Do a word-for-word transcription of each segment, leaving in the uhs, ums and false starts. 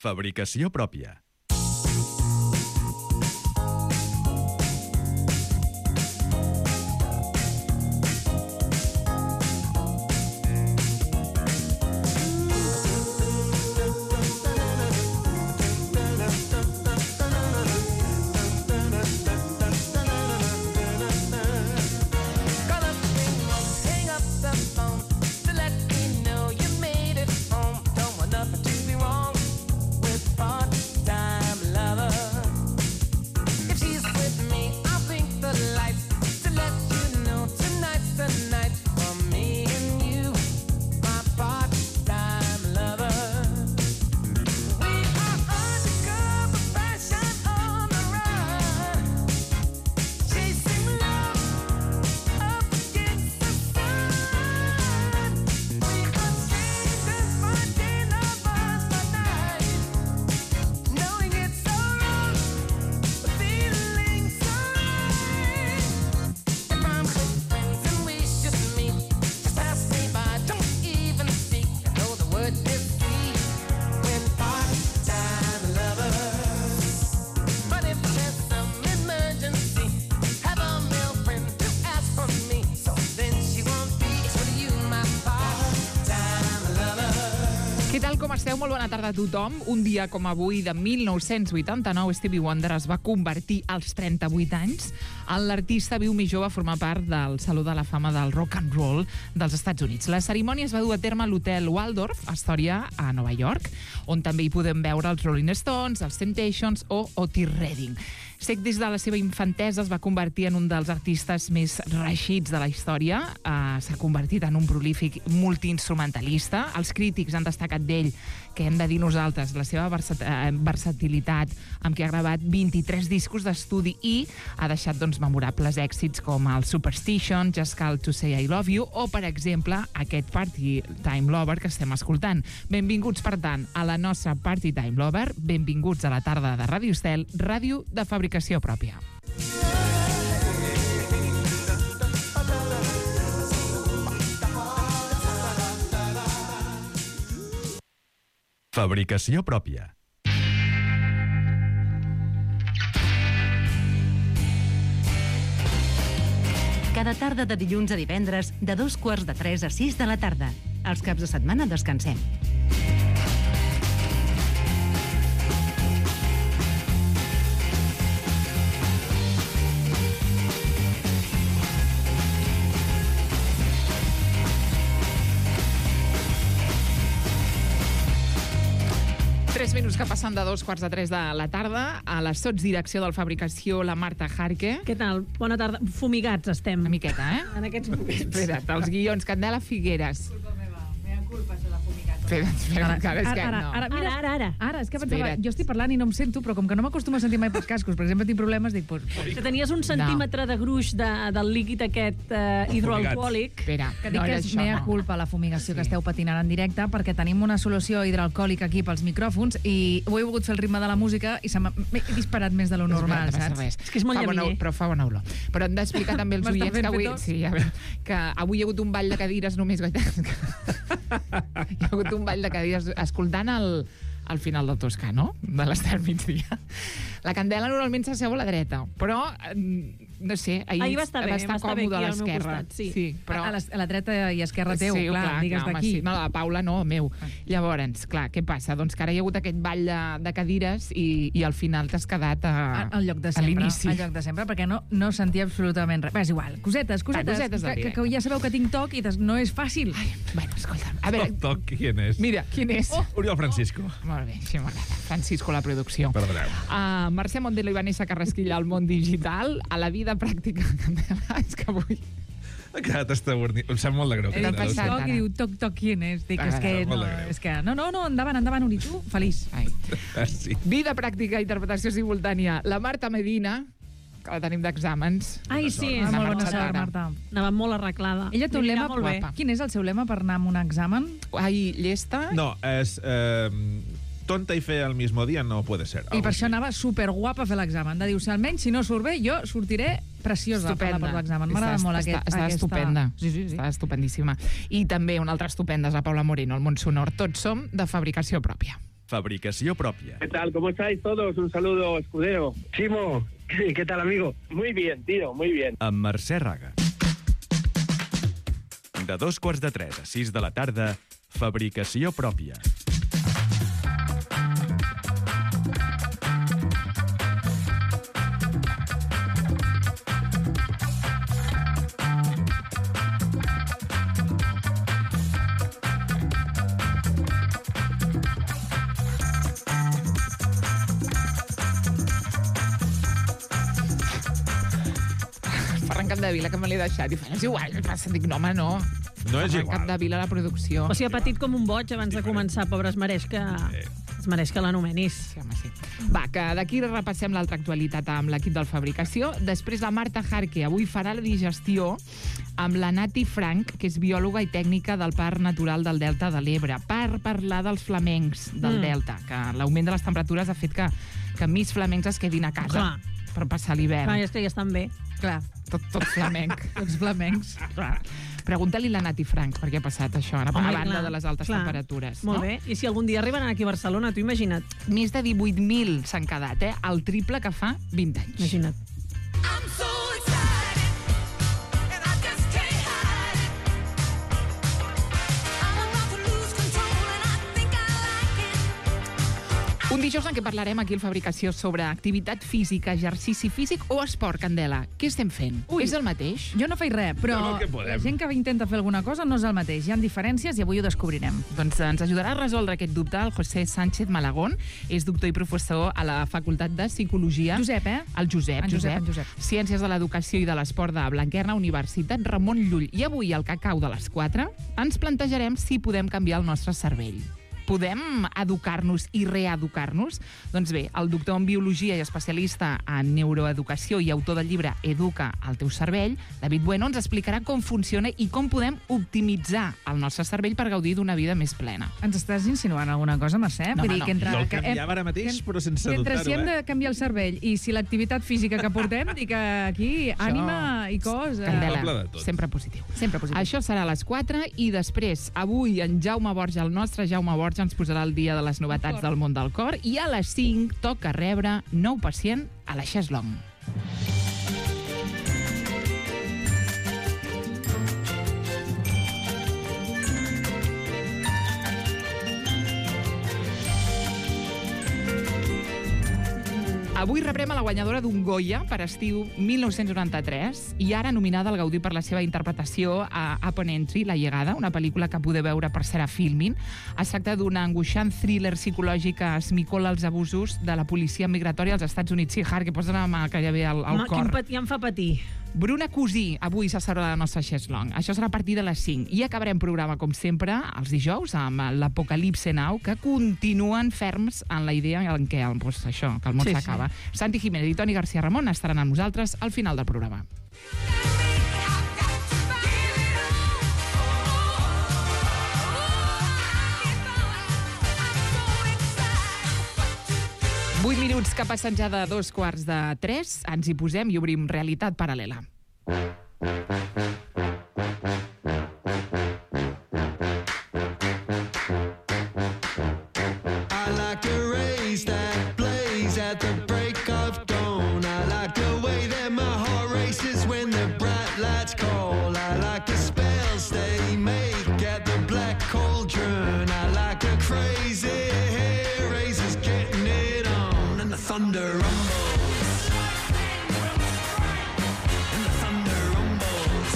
Fabricació pròpia. Molt bona tarda a tothom. Un dia com avui de mil nou-cents vuitanta-nou, Stevie Wonder es va convertir als trenta-vuit anys en l'artista viu més jove a formar part del Saló de la Fama del Rock and Roll dels Estats Units. La cerimònia es va dur a terme a l'Hotel Waldorf, a Astoria, a Nova York, on també hi podem veure els Rolling Stones, els Temptations o Otis Redding. Sec des de la seva infantesa es va convertir en un dels artistes més reeixits de la història. Uh, s'ha convertit en un prolífic multiinstrumentalista. Els crítics han destacat d'ell, que hem de dir nosaltres, la seva versat uh, versatilitat, amb què ha gravat vint-i-tres discos d'estudi i ha deixat doncs, memorables èxits com el Superstition, Just Call to Say I Love You o, per exemple, aquest Party Time Lover que estem escoltant. Benvinguts, per tant, a la nostra Party Time Lover. Benvinguts a la tarda de Ràdio Estel, ràdio de fabricació pròpia. Fabricació pròpia. Cada tarda de dilluns a divendres, de dos quarts de tres a sis de la tarda. Els caps de setmana descansem. Tres minuts que passen de dos quarts de tres de la tarda. A la sotsdirecció del Fabricació, la Marta Jarque. Què tal? Bona tarda. Fumigats estem. Una miqueta, eh? En aquests moments. Espera't, els guions. Candela Figueres. Culpa meva. Mea culpa, això de fumigat. Espera, espera, Ara, encara és que ara, no. ara, mira, ara, ara. Ara, és que pensava, Espera't. jo estic parlant i no em sento, però com que no m'acostumo a sentir mai pels cascos, per exemple, tinc problemes, dic, pues, Que tenies un centímetre de gruix de, del líquid aquest eh, hidroalcohòlic. Espera, que dic no que era és això, mea no. culpa la fumigació que esteu patinant en directe, perquè tenim una solució hidroalcohòlica aquí pels micròfons i ho he volgut fer el ritme de la música i se m'ha he disparat més de lo normal, És saps? res. És que és molt Fa bona- llaminer. Però fa bona olor. Però hem d'explicar també als M'està oients fent que avui, fer tot? sí, ja veig, que avui hi ha hagut un ball de cadires només... hi ha hagut un ball de cadires escoltant el, al final del Toscà, no? De l'estat migdia. La Candela normalment s'asseu a la dreta, però, eh, no sé, ahir, Ahir va estar bé, va estar va estar bé còmode a aquí al meu l'esquerra. costat, sí. sí però... A, la, a la dreta i esquerra teu, sí, clar, digues home, d'aquí. sí. No, la Paula no, meu. Llavors, clar, què passa? Doncs que ara hi ha hagut aquest ball de, de cadires i, i al final t'has quedat a, Al lloc de a sempre, l'inici. al lloc de sempre, perquè no, no sentia absolutament res. Va, és igual, cosetes, cosetes, Va, cosetes del que, que, directe. que ja sabeu que tinc toc i des, no és fàcil. Ai, bueno, escolta'm, a veure... Toc, toc, ¿quién es? Mira, quin és? Oh, Oriol Francisco. Molt bé, sí, m'agrada. Francisco, la producció. Perdoneu. Uh, Mercè Mondelo i Vanessa Carrasquilla al món digital, a la vida pràctica. És que avui... Ha quedat estabornit. Em sap molt de greu. He T'ha dit passat, toc ara. i diu toc, toc, ¿quién és? Dic, Ah, és que, molt no, de greu. és que, no, no, no, endavant, endavant, Uri, tu, feliç. Ai. Ah, sí. Vida pràctica, interpretació simultània. La Marta Medina, que la tenim d'exàmens. Ai, sí, Ah, Una molt bona marxada sort, ara. Marta. anava molt arreglada. Ella té un Li anirà lema, molt bé. guapa. Quin és el seu lema per anar a un examen? Ai, llesta? No, és... Eh, tonta y fea al mismo día no puede ser. I per això anava superguapa a fer l'examen. De dir, si almenys, si no surt bé, jo sortiré preciosa Estupenda. per l'examen. M'agrada Està- molt està, aquest, està aquesta... estupenda. Sí, sí, sí. Està estupendíssima. I també una altra estupenda és la Paula Moreno, el món sonor. Tots som de fabricació pròpia. Fabricació pròpia. ¿Qué tal? ¿Cómo estáis todos? Un saludo, Escudero. Chimo, ¿qué tal, amigo? Muy bien, tío, muy bien. Amb Mercè Raga. De dos quarts de tres a sis de la tarda, Fabricació pròpia. Ferran Capdevila, que me l'he deixat. I fa, és igual, passa. Dic, no, home, no. No és Ferran igual. Capdevila a la producció. O sigui, ha patit com un boig abans de començar. Pobre, es mereix que, es mereix que l'anomenis. Sí, home, sí. Va, que d'aquí repassem l'altra actualitat amb l'equip del Fabricació. Després la Marta Jarque avui farà la digestió amb la Nati Frank, que és biòloga i tècnica del Parc Natural del Delta de l'Ebre, per parlar dels flamencs del Mm. Delta, que l'augment de les temperatures ha fet que, que més flamencs es quedin a casa Clar. per passar l'hivern. Clar, és que ja estan bé. Clar, tot, tot flamenc. Tots flamencs. Clar. Pregunta-li a la Nati Frank per què ha passat això, ara, Home, a banda clar, de les altes clar. temperatures. Molt no? bé. I si algun dia arriben aquí a Barcelona, tu imagina't. Més de divuit mil s'han quedat, eh? El triple que fa vint anys. Imagina't. Un dijous en què parlarem aquí al Fabricació sobre activitat física, exercici físic o esport, Candela. Què estem fent? Ui. És el mateix? Jo no faig res, però Fem el que podem. la gent que intenta fer alguna cosa no és el mateix. Hi ha diferències i avui ho descobrirem. Doncs ens ajudarà a resoldre aquest dubte el José Sánchez Malagón. És doctor i professor a la Facultat de Psicologia. Josep, eh? El Josep, En Josep, en Josep. Ciències de l'Educació i de l'Esport de Blanquerna, Universitat Ramon Llull. I avui, al cacau de les quatre, ens plantejarem si podem canviar el nostre cervell. Podem educar-nos i reeducar-nos? Doncs bé, el doctor en Biologia i especialista en neuroeducació i autor del llibre Educa el teu cervell, David Bueno, ens explicarà com funciona i com podem optimitzar el nostre cervell per gaudir d'una vida més plena. Ens estàs insinuant alguna cosa, Mercè? No, Vull home, dir no. que entre, Jo el que hem- canviava ara mateix, que- però sense que entre dubtar-ho, si hem eh? de canviar el cervell i si l'activitat física que portem, i que aquí ànima i cos... eh, Candela, Doble de tot. sempre positiu. Sempre positiu. Això serà a les quatre i després, avui, en Jaume Borja, el nostre Jaume Borja, ens posarà el dia de les novetats del món del cor i a les cinc toca rebre nou pacient a la Xeslong. Avui rebrem a la guanyadora d'un Goya per estiu mil nou-cents noranta-tres i ara nominada al Gaudí per la seva interpretació a Upon Entry, La llegada, una pel·lícula que podeu veure per Serà Filmin. Es tracta d'una angoixant thriller psicològic que esmicola els abusos de la policia migratòria als Estats Units. Sí, Har, que posa la mà que ja ve al, al Home, cor. quin pat- ja em fa patir. Bruna Cosí, avui s'asseurà a la nostra Xeslong. Això serà a partir de les cinc. I acabarem programa, com sempre, els dijous, amb l'Apocalipse Now, que continuen ferms en la idea en què doncs, això, que el món Sí, sí. s'acaba. Santi Jiménez i Toni García Ramon estaran amb nosaltres al final del programa. Vuit minuts que passen ja de dos quarts de tres. Ens hi posem i obrim realitat paral·lela. I like the rays that blaze at the break of dawn. I like the way that my heart races when the bright lights call. I like the spells they make at the black cauldron. I like the crazy hair raisers getting it on. And the thunder rumbles. And the thunder rumbles.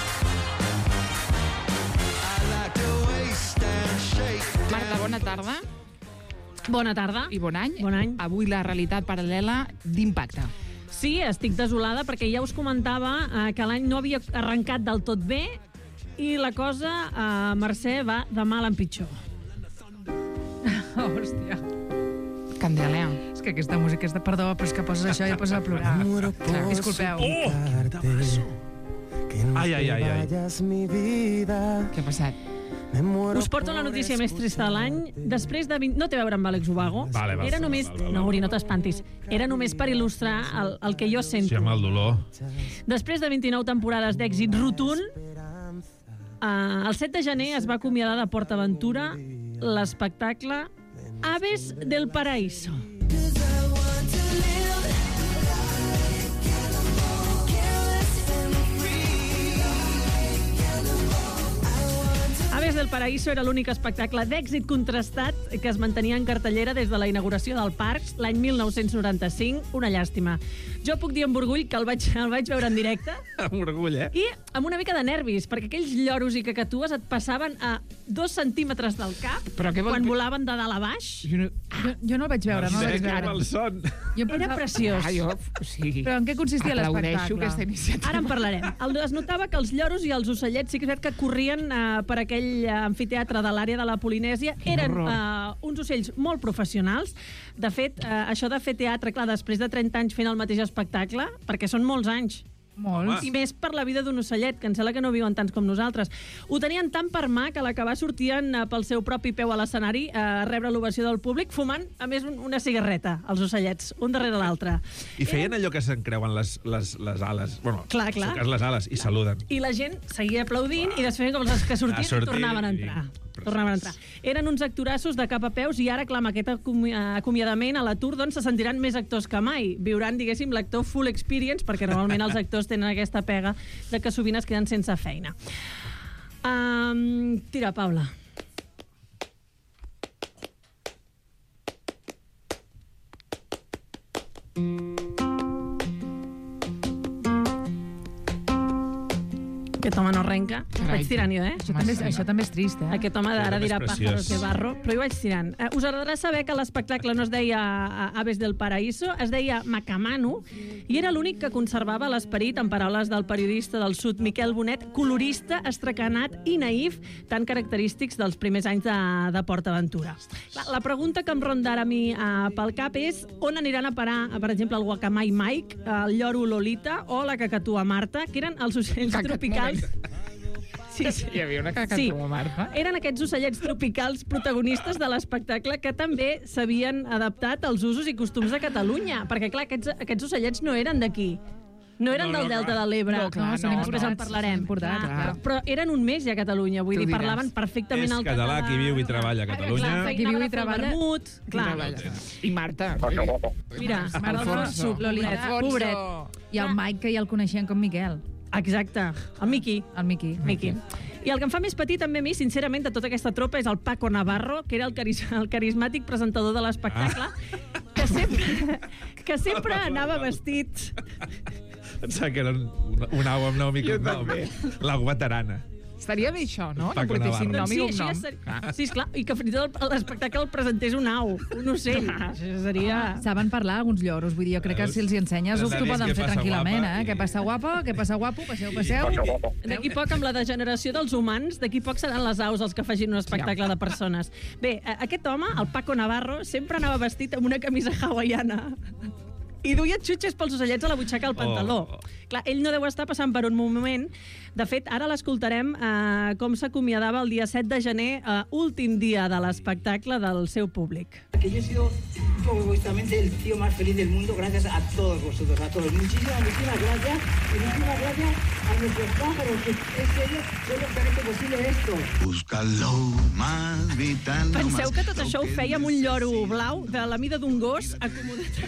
I like the waste and shake. Marta, bona tarda Bona tarda. i bon any. Bon any. Avui la realitat paral·lela d'Impacte. Sí, estic desolada perquè ja us comentava eh, que l'any no havia arrencat del tot bé i la cosa, eh, Mercè, va de mal en pitjor. Hòstia. Candela. És que aquesta música és de perdó, però és que poses això i et poses a plorar. Disculpeu. Ai, ai, ai, ai. Què ha passat? Us porto la notícia més trista de l'any. Després de vint... No té a veure amb Àlex Ubago. Vale, vale, Era només... vale, vale. No, Uri, no t'espantis. Era només per il·lustrar el, el que jo sento. Sí, amb el dolor. Després de vint-i-nou temporades d'èxit rotund, eh, el set de gener es va acomiadar de PortAventura l'espectacle Aves del Paraíso. Aves del Paraíso era l'únic espectacle d'èxit contrastat que es mantenia en cartellera des de la inauguració del parc l'any mil nou-cents noranta-cinc. Una llàstima. Jo puc dir amb orgull que el vaig, el vaig veure en directe. Amb orgull, eh? I amb una mica de nervis, perquè aquells lloros i cacatues et passaven a dos centímetres del cap Però què vols quan dir? volaven de dalt a baix. Jo no... Jo, jo no el vaig veure, no el vaig Mercè, veure. com el son. Jo Era pensava... preciós. Ah, jo... Sí. Però en què consistia Aplaudeixo l'espectacle? aquesta iniciativa. Ara en parlarem. El, es notava que els lloros i els ocellets sí que és veritat que corrien eh, per aquell eh, amfiteatre de l'àrea de la Polinèsia. Eren eh, uns ocells molt professionals. De fet, eh, això de fer teatre, clar, després de trenta anys fent el mateix espectacle, perquè són molts anys. Molts. I més per la vida d'un ocellet, que em sembla que no viuen tants com nosaltres. Ho tenien tan per mà que a l'acabar sortien eh, pel seu propi peu a l'escenari eh, a rebre l'ovació del públic, fumant, a més, un, una cigarreta, els ocellets, un darrere l'altre. I feien allò que s'encreuen les, les, les ales. Bueno, Clar, en clar. el cas les ales, i saluden. I la gent seguia aplaudint i després com els que sortien A sortir i tornaven a i- entrar. Preciós. Tornaven a entrar. Eren uns actorassos de cap a peus i ara, clar, amb aquest acomi acomiadament a l'atur, doncs se sentiran més actors que mai. Viuran, diguéssim, l'actor full experience, perquè normalment els actors tenen aquesta pega de que sovint es queden sense feina. Um, tira, Paula. Aquest home no arrenca. Carai, Vaig tirant jo, eh? Això també, és, això també és trist, eh? Aquest home d'ara Aquest home és dirà preciós. pájaros de barro, però jo vaig tirant. Eh, us agradarà saber que l'espectacle no es deia eh, Aves del Paraíso, es deia Macamano, i era l'únic que conservava l'esperit, en paraules del periodista del Sud, Miquel Bonet, colorista, estracanat i naïf, tan característics dels primers anys de, de PortAventura. La, la pregunta que em ronda ara a mi eh, pel cap és on aniran a parar, eh, per exemple, el guacamai Mike, el lloro Lolita o la cacatua Marta, que eren els ocells Cacat, tropicals... Sí, sí. Hi havia una cacatua, Sí. Marta. Eren aquests ocellets tropicals protagonistes de l'espectacle que també s'havien adaptat als usos i costums de Catalunya. Perquè, clar, aquests, aquests ocellets no eren d'aquí. No eren No, no, del Delta clar. de l'Ebre. No, clar, són no, després no. en parlarem. Són importats, Clar, clar. Però, però eren un mes ja a Catalunya. Vull Tu dir, diràs. parlaven perfectament És el català, català. qui viu i treballa a Catalunya. Clar, Qui viu i feina de treballa. vermut. Clar. I Marta. Mira, Alfonso. Lolita, Alfonso. pobret. I el Mike, que ja el coneixien com Miquel. Exacte. El Miqui. El Miqui. Miqui. I el que em fa més petit també a mi, sincerament, de tota aquesta tropa és el Paco Navarro, que era el, caris el carismàtic presentador de l'espectacle, ah. que sempre, que sempre anava vestit... Pensava que era un, un, un au amb nom i Jo cognom. també. La guatarana. Estaria bé això, no? No Paco portessin Navarro. nom i sí, cognom. així ja seria... Sí, esclar, i que fins i tot l'espectacle el presentés un au, un ocell. Això seria... Saben parlar alguns lloros, vull dir, jo crec que Veus? si els hi ensenyes ho Has de t'ho dir poden què fer passa, tranquil·lament, guapa, eh? i- Què passa, guapa? Què passa, guapo? Passeu, passeu. D'aquí poc, amb la degeneració dels humans, d'aquí poc seran les aus els que facin un espectacle de persones. Bé, a- aquest home, el Paco Navarro, sempre anava vestit amb una camisa hawaiana i duia xutxes pels ocellets a la butxaca al pantaló. Oh. Clar, ell no deu estar passant per un moment... De fet, ara l'escoltarem eh, com s'acomiadava el dia set de gener, eh, últim dia de l'espectacle del seu públic. Que yo he sido un poco egoístamente el tío más feliz del mundo gracias a todos vosotros, a todos. Muchísimas, muchísimas gracias y muchísimas gracias a nuestros pájaros, que en serio son los que han hecho posible esto. Búscalo más vital. Penseu que tot això ho feia amb un lloro blau de la mida d'un gos acomodat,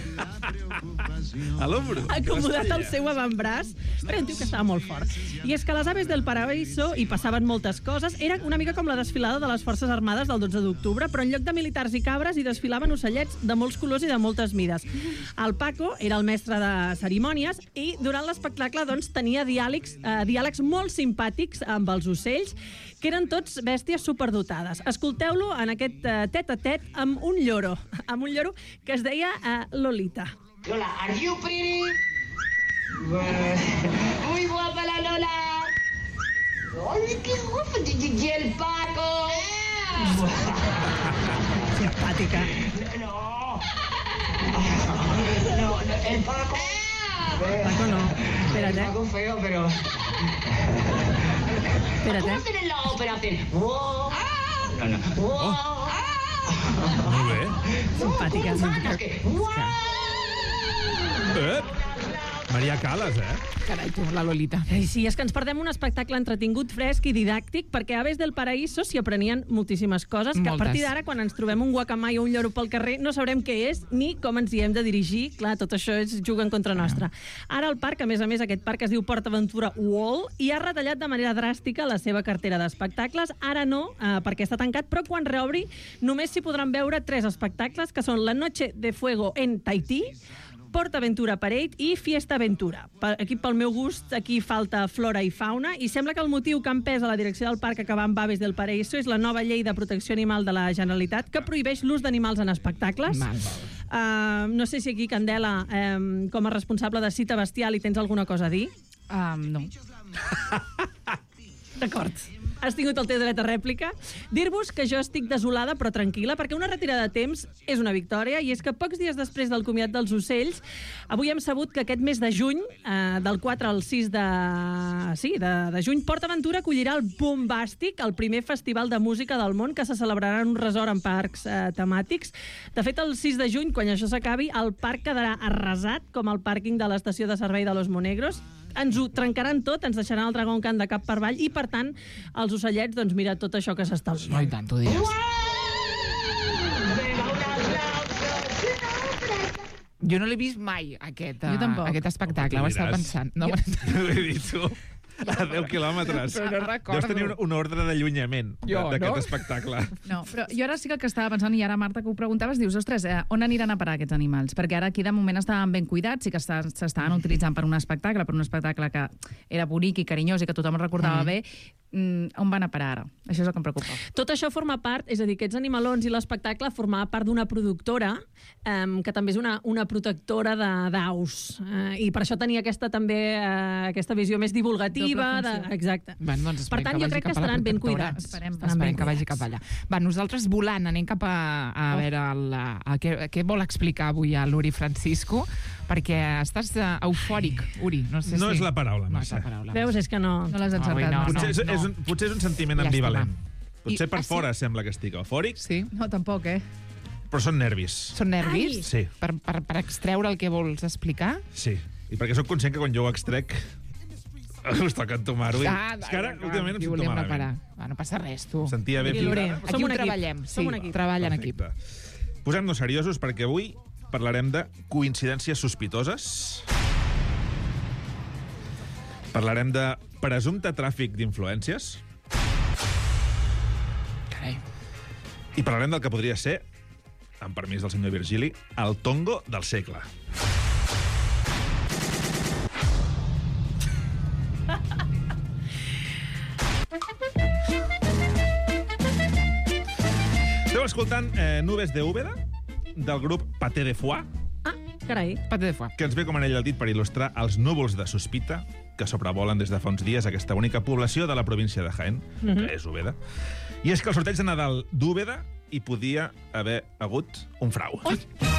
A l'ombro. acomodat al seu avantbraç. Era un tio que estava molt fort. I és que a les Aves del Paraíso hi passaven moltes coses. Era una mica com la desfilada de les Forces Armades del dotze d'octubre, però en lloc de militars i cabres hi desfilaven ocellets de molts colors i de moltes mides. El Paco era el mestre de cerimònies i durant l'espectacle doncs, tenia diàlegs, eh, diàlegs molt simpàtics amb els ocells, que eren tots bèsties superdotades. Escolteu-lo en aquest eh, tet-a-tet amb un lloro, amb un lloro que es deia eh, Lolita. Lola, are you pretty? Muy guapa la Lola. ¡Ay, qué guapo! Y el Paco. Simpàtica. No. No, no, el Paco. Paco no. Espera't, El eh? Paco feo, pero... Espera't, ¿Cómo eh? hacen en la ópera? Hacen... ¡Wow! No, no. ¡Wow! Molt bé. Simpàtica, ¿Cómo simpàtica. fantas que... ¡Wow! Eh? Maria Calas, eh? Carai, tu, la Lolita. Ai, sí, és que ens perdem un espectacle entretingut, fresc i didàctic, perquè a Aves del Paraíso s'hi aprenien moltíssimes coses, que a Moltes. partir d'ara, quan ens trobem un guacamai o un lloro pel carrer, no sabrem què és ni com ens hi hem de dirigir. Clar, tot això és juga en contra nostra. Ara el parc, a més a més, aquest parc es diu Port Aventura World, i ha retallat de manera dràstica la seva cartera d'espectacles. Ara no, eh, perquè està tancat, però quan reobri només s'hi podran veure tres espectacles, que són La Noche de Fuego en Tahití, Port Aventura Parade i Fiesta Aventura. Pa- Aquí, pel meu gust, aquí falta flora i fauna, i sembla que el motiu que han pes a la direcció del parc acabar amb Aves del Paraíso és la nova llei de protecció animal de la Generalitat, que prohibeix l'ús d'animals en espectacles. Mal. Uh, no sé si aquí, Candela, um, com a responsable de Cita Bestial, hi tens alguna cosa a dir? Um, no. D'acord. Has tingut el teu dret a rèplica. Dir-vos que jo estic desolada però tranquil·la, perquè una retirada de temps és una victòria, i és que pocs dies després del comiat dels ocells, avui hem sabut que aquest mes de juny, eh, del quatre al sis de... Sí, de, de juny, Port Aventura acollirà el Bombàstic, el primer festival de música del món, que se celebrarà en un resort en parcs eh, temàtics. De fet, el sis de juny, quan això s'acabi, el parc quedarà arrasat, com el pàrquing de l'estació de servei de Los Monegros. Ens ho trencaran tot, ens deixaran el dragó Can de cap per avall, i, per tant, els ocellets, doncs mira tot això que s'està No, i tant, t'ho diràs. Jo no l'he vist mai, aquest, Jo tampoc. uh, aquest espectacle. No, Ho tu estava diràs. pensant. No, Ho he dit tu. A deu quilòmetres. Però no recordo. Deus tenir un, un ordre d'allunyament Jo, d'aquest no? espectacle. No, però jo ara sí que el que estava pensant, i ara, Marta, que ho preguntaves, dius, ostres, eh, on aniran a parar aquests animals? Perquè ara aquí de moment estaven ben cuidats, sí que està- s'estaven utilitzant per un espectacle, per un espectacle que era bonic i carinyós i que tothom recordava Mm. bé. Mm, on van a parar ara? Això és el que em preocupa. Tot això forma part, és a dir, aquests animalons i l'espectacle formava part d'una productora um, que també és una, una protectora de- d'aus. Uh, I per això tenia aquesta també uh, aquesta visió més divulgativa. Doble De, funció. exacte. Bueno, doncs Per esperem tant, que jo vagi crec que cap a la estaran ben protectora. cuidats. Esperem. Estaran Esperem ben que vagi cuidats. cap allà. Va, nosaltres volant, anem cap a, a veure el, a, què, què vol explicar avui a l'Uri Francisco, perquè estàs uh, eufòric, Uri. No, sé No si... és la paraula, No és Mercè. la paraula. Veus, és que no... No l'has No, encertat. avui no, Marta. Potser, és, no. és un, potser és un sentiment Llàstima. ambivalent. Potser I- per ah, sí? fora sembla que estic eufòric, Sí? No, tampoc, eh? però són nervis. Són nervis? Ai. Sí. Per, per, per extreure el que vols explicar? Sí. I perquè sóc conscient que quan jo ho extrec us toca entomar-ho. I- Ah, és que ara, d'acord, últimament, em aquí sento volíem malament. reparar. Va, no passa res, tu. Em sentia bé. Equilibri. fins ara. Som Aquí un ho equip. treballem, sí. Som un equip. Treballa en equip. Perfecte. Posem-nos seriosos perquè avui parlarem de coincidències sospitoses. Parlarem de presumpte tràfic d'influències. Carai. I parlarem del que podria ser, amb permís del senyor Virgili, el tongo del segle. Esteu escoltant eh, Nubes de Úbeda, del grup Paté de Foix, Ah, carai. Paté de foie. que ens ve com anell al dit per il·lustrar els núvols de sospita que sobrevolen des de fa uns dies aquesta única població de la província de Jaén, que és Úbeda. I és que el sorteig de Nadal d'Úbeda hi podia haver hagut un frau. Oi!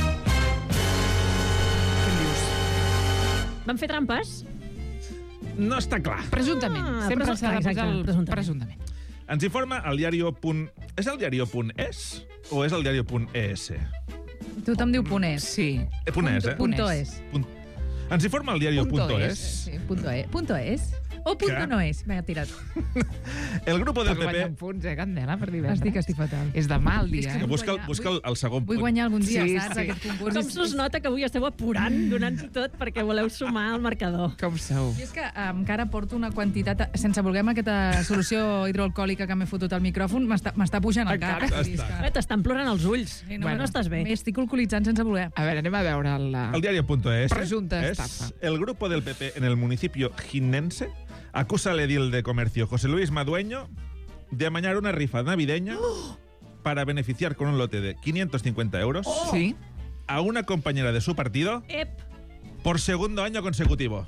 Van fer trampes? No està clar. Presumptament. Ah, Sempre presu- s'ha de exacte, posar el presumptament. presumptament. Ens informa el diario. Punt... És el diario punt es o és el diario punt es? Tothom diu punt es. Sí. Eh, punt es, eh? Punto es. Punt... Ens informa el diario Punto punto es, es. Sí, punto es. Punto es. O punto Que? no es. Vinga, tira't. El grupo del Estàs P P... guanyant punts, eh, Candela, per divendres. Estic, estic fatal. És de mal dia, És eh? que Busca, el, guanyar- busca el, el segon Vull punt. guanyar algun dia, Sí, saps, sí. aquest concurs. Com s'us nota que avui esteu apurant, donant-ho tot perquè voleu sumar al marcador. Com sou? I és que um, encara porto una quantitat, sense voler amb aquesta solució hidroalcohòlica que m'he fotut al micròfon, m'està m'està pujant el cap. Encara Vull dir, és està. que- Eh, T'estan plorant els ulls. Sí, no, no estàs bé. M'estic alcoholitzant sense voler. A veure, anem a veure el... El diario punto es Presunta es estafa. el grupo del P P en el municipio jiennense acusa al edil de comercio José Luis Madueño de amañar una rifa navideña para beneficiar con un lote de quinientos cincuenta euros Sí? a una compañera de su partido Ep! por segundo año consecutivo.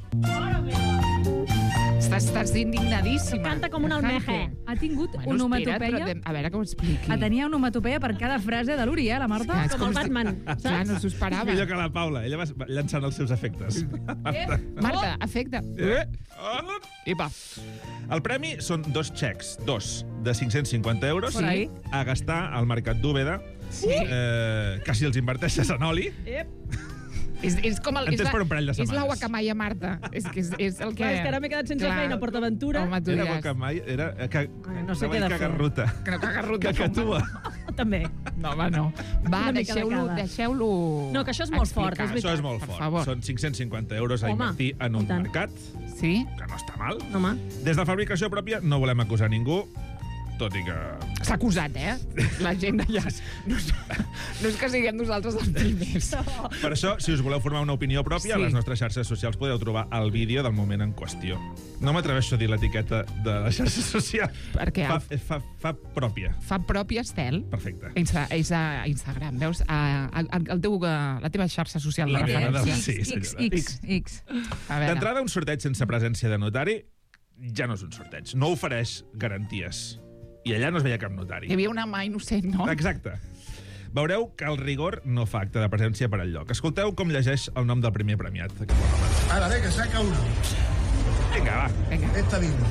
Estàs, estàs indignadíssima. Canta com un almeje. Ha tingut Bueno, una espera't, onomatopeia... però de- a veure que ho expliqui. Ah, tenia una onomatopeia per cada frase de l'Uri, eh, la Marta? És Com com el si- Batman, Clar, saps? no s'ho esperava. Millor que la Paula, ella va llançant els seus efectes. Marta, afecta. Eh? I va. El premi són dos xecs, dos de cinc-cents cinquanta euros, Por ahí. a gastar al mercat d'Úbeda, Sí. eh, que si els inverteixes en oli, Ep! És, és com el... En tens per un parell de És la setmanes. Guacamaya Marta. És que és, és el que... Clar, és que ara m'he quedat sense Clar. feina a PortAventura. Home, tu Era diràs. Guacamaya, era... eh, Que, no sé què he de fer. Cagarruta. Que no cagarruta. Cacatua. També. No, home, no. Va, Una mica de deixeu-lo cada. deixeu-lo No, que això és molt fort, explicar. és veritat. Això és molt Per fort. favor. Són cinc-cents cinquanta euros a Home, invertir en un i tant. mercat, Sí? que no està mal. Home. Des de fabricació pròpia no volem acusar ningú, tot i que... S'ha acusat, eh? La gent ja... No és, no és que siguem nosaltres els primers. Per això, si us voleu formar una opinió pròpia, Sí. a les nostres xarxes socials podeu trobar el vídeo del moment en qüestió. No m'atreveixo a dir l'etiqueta de la xarxa social. Perquè Fa, el- fa, fa pròpia. Fa propi estel. Perfecte. Insta, és a Instagram, veus? A, a, el teu, la teva xarxa social La de meva de- referència. sí, X, senyora. X, X. A veure. D'entrada, un sorteig sense presència de notari ja no és un sorteig. No ofereix garanties. I allà no es veia cap notari. Hi havia una mà innocent, no? Exacte. Veureu que el rigor no fa acte de presència per enlloc. Escolteu com llegeix el nom del primer premiat. Ahora, venga, saca uno. Vinga, va. Vinga. Esta misma.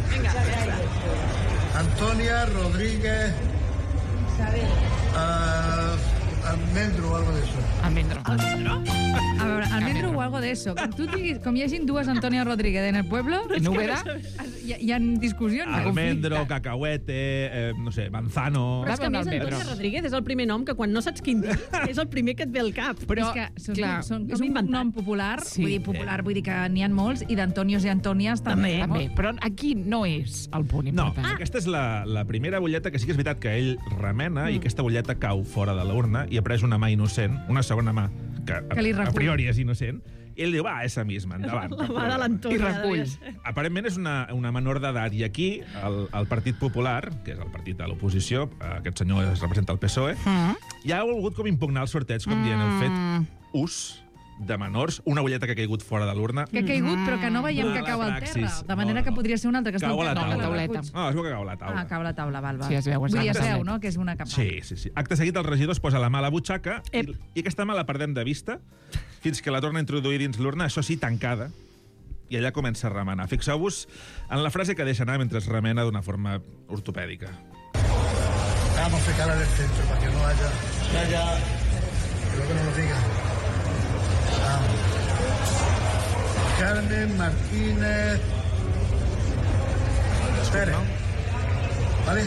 Antonia Rodríguez. Uh, almendro o algo de eso. Almendro. A veure, almendro o algo de eso. Com, tu diguis, com hi hagin dues Antonia Rodríguez en el pueblo, En Úbeda? hi, hi ha discussions. Almendro, cacahuete, eh, no sé, manzano... Però és que a més Almendro. Antonia Rodríguez és el primer nom que quan no saps quin dir és el primer que et ve al cap. Però, és que són, clar, són, no és m'he un inventat. nom popular, Sí. vull dir, popular, vull dir que n'hi ha molts, i d'Antonios i Antonias també. També. Però aquí no és el punt No, important. aquesta és la, la primera butlleta que sí que és veritat que ell remena mm. i aquesta butlleta cau fora de l'urna i apareix una mà innocent, una segona mà que, Que li a, a recull. priori és innocent, i ell diu, va, esa misma, endavant. La mà de I l'Antonia. recull. Aparentment és una, una menor d'edat i aquí el, el Partit Popular, que és el partit de l'oposició, aquest senyor es representa el P S O E, Mm. ja ha volgut com impugnar el sorteig, com dient, heu fet ús de menors, una butlleta que ha caigut fora de l'urna. Que ha caigut, però que no veiem Mala que cau al terra. praxis. De manera No, que no. podria ser una altra que Cau a la no, taula. la tauleta. reculls. No, es veu que cau a la taula. Ah, cau a la taula, val, val. Sí, es veu, es Vull dir, veu. es veu, no?, que és una capa. Sí, sí, sí. Acte seguit, el regidor es posa la mà a la butxaca i, Ep. i aquesta mà la perdem de vista fins que la torna a introduir dins l'urna, això sí, tancada, i allà comença a remenar. Fixeu-vos en la frase que deixa anar mentre es remena d'una forma ortopèdica. Vamos a ficar del centro para que no haya. Ya, ya. Que luego no lo diga. Vamos. Carmen Martínez. Pérez. ¿Vale?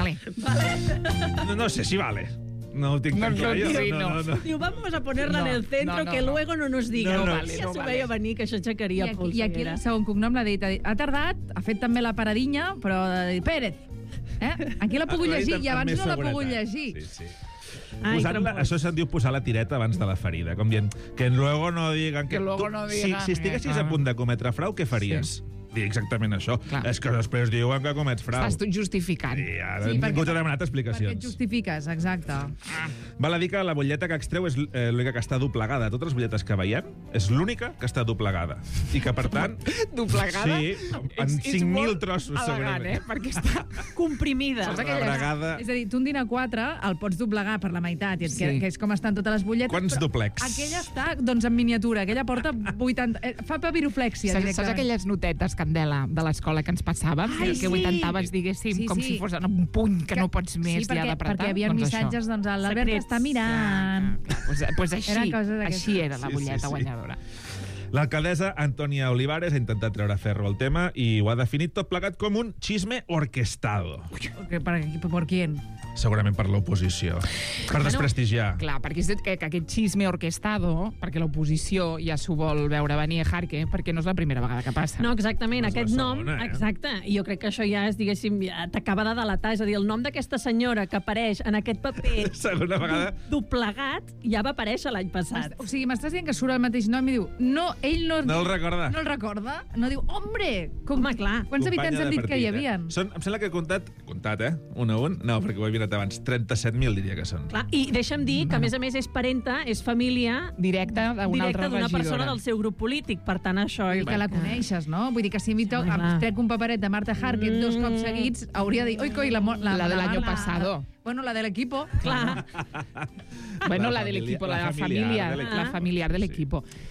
Vale. No, no sé si vale. No ho tinc No, tan no, clar. jo. sí, no. Diu, vamos a ponerla No, en el centro, no, no, que no. luego no nos diga. No, no. vale, ja no s'ho vale. veia venir, que això I aixecaria aquí, I aquí polseguera. el segon cognom l'ha dit, ha dit, ha tardat, ha fet també la paradinha, però ha dit, Pérez. Eh? Aquí l'ha pogut Ho ha dit llegir amb- i amb abans més no l'ha pogut seguretat. llegir. Sí, sí. Ai, Posant la, trampós. això se'n diu posar la tireta abans de la ferida, com dient que luego no digan... Que luego tu, no si, digan si estiguessis que- a punt de cometre frau, què faries? Dir exactament això. Clar. És que després diuen que comets frau. Estàs tu justificant. I ara Sí, hem perquè- vingut a demanar Per què et explicacions. justifiques, exacte. Val a dir que la butlleta que extreu és eh, l'única que està doblegada. Totes les butlletes que veiem és l'única que està doblegada. I que, per tant... Doblegada? Sí, en Ets- ets cinc mil molt trossos, elegant, segurament. eh? Perquè està... Comprimida. Saps aquelles- Rebregada. És a dir, tu un dinar quatre el pots doblegar per la meitat, i et Sí. queda, que és com estan totes les butlletes. Quants però doblecs? Aquella està, doncs, en miniatura. Aquella porta vuitanta... Eh, fa papiroflèxia, Saps, saps directament. aquelles notetes, Candela, de l'escola que ens passàvem? Ai, que ho sí! intentaves, diguéssim, Sí, com sí. si fos en un puny que, no pots més, sí, perquè, ja d'apretar? perquè hi havia doncs missatges, això. doncs, l'Albert Secrets. està mirant. Pues, pues així, Eren coses d'aquestes. així era la Sí, butlleta sí, sí. guanyadora. L'alcaldessa Antònia Olivares ha intentat treure ferro al tema i ho ha definit tot plegat com un xisme orquestado. Que, per, per quién? Segurament per l'oposició. Per desprestigiar. Clar, perquè és que, que aquest xisme orquestado, perquè l'oposició ja s'ho vol veure venir a Jarque, perquè no és la primera vegada que passa. No, exactament, No és la aquest nom, segona, eh? exacte, i jo crec que això ja és, diguéssim, ja t'acaba de delatar, és a dir, el nom d'aquesta senyora que apareix en aquest paper Segona vegada. do- doblegat ja va aparèixer l'any passat. O sigui, m'estàs dient que surt el mateix nom i diu, no, ell no... No el recorda. No el recorda? No diu, hombre! Com, Home, clar. Quants Companya habitants de han dit que hi partit, eh? havia? Són, em sembla que he comptat, comptat, eh? Un a un? No, perquè ho he mirat abans. trenta-set mil diria que són. Clar, i deixa'm dir que, a més a més, és parenta, és família Directe d'una directa altra d'una regidora. persona del seu grup polític. Per tant, això... I jo que crec la coneixes, no? Vull dir que si em Home, clar. em trec un paperet de Marta Harket dos cops seguits, hauria de dir, oi, coi, la, mo- la, La del año la- pasado. Bueno, la del equipo. Clar. Bueno, La la, del familia- equipo, la la, familiar familiar, del la equipo. familiar del Sí. equipo.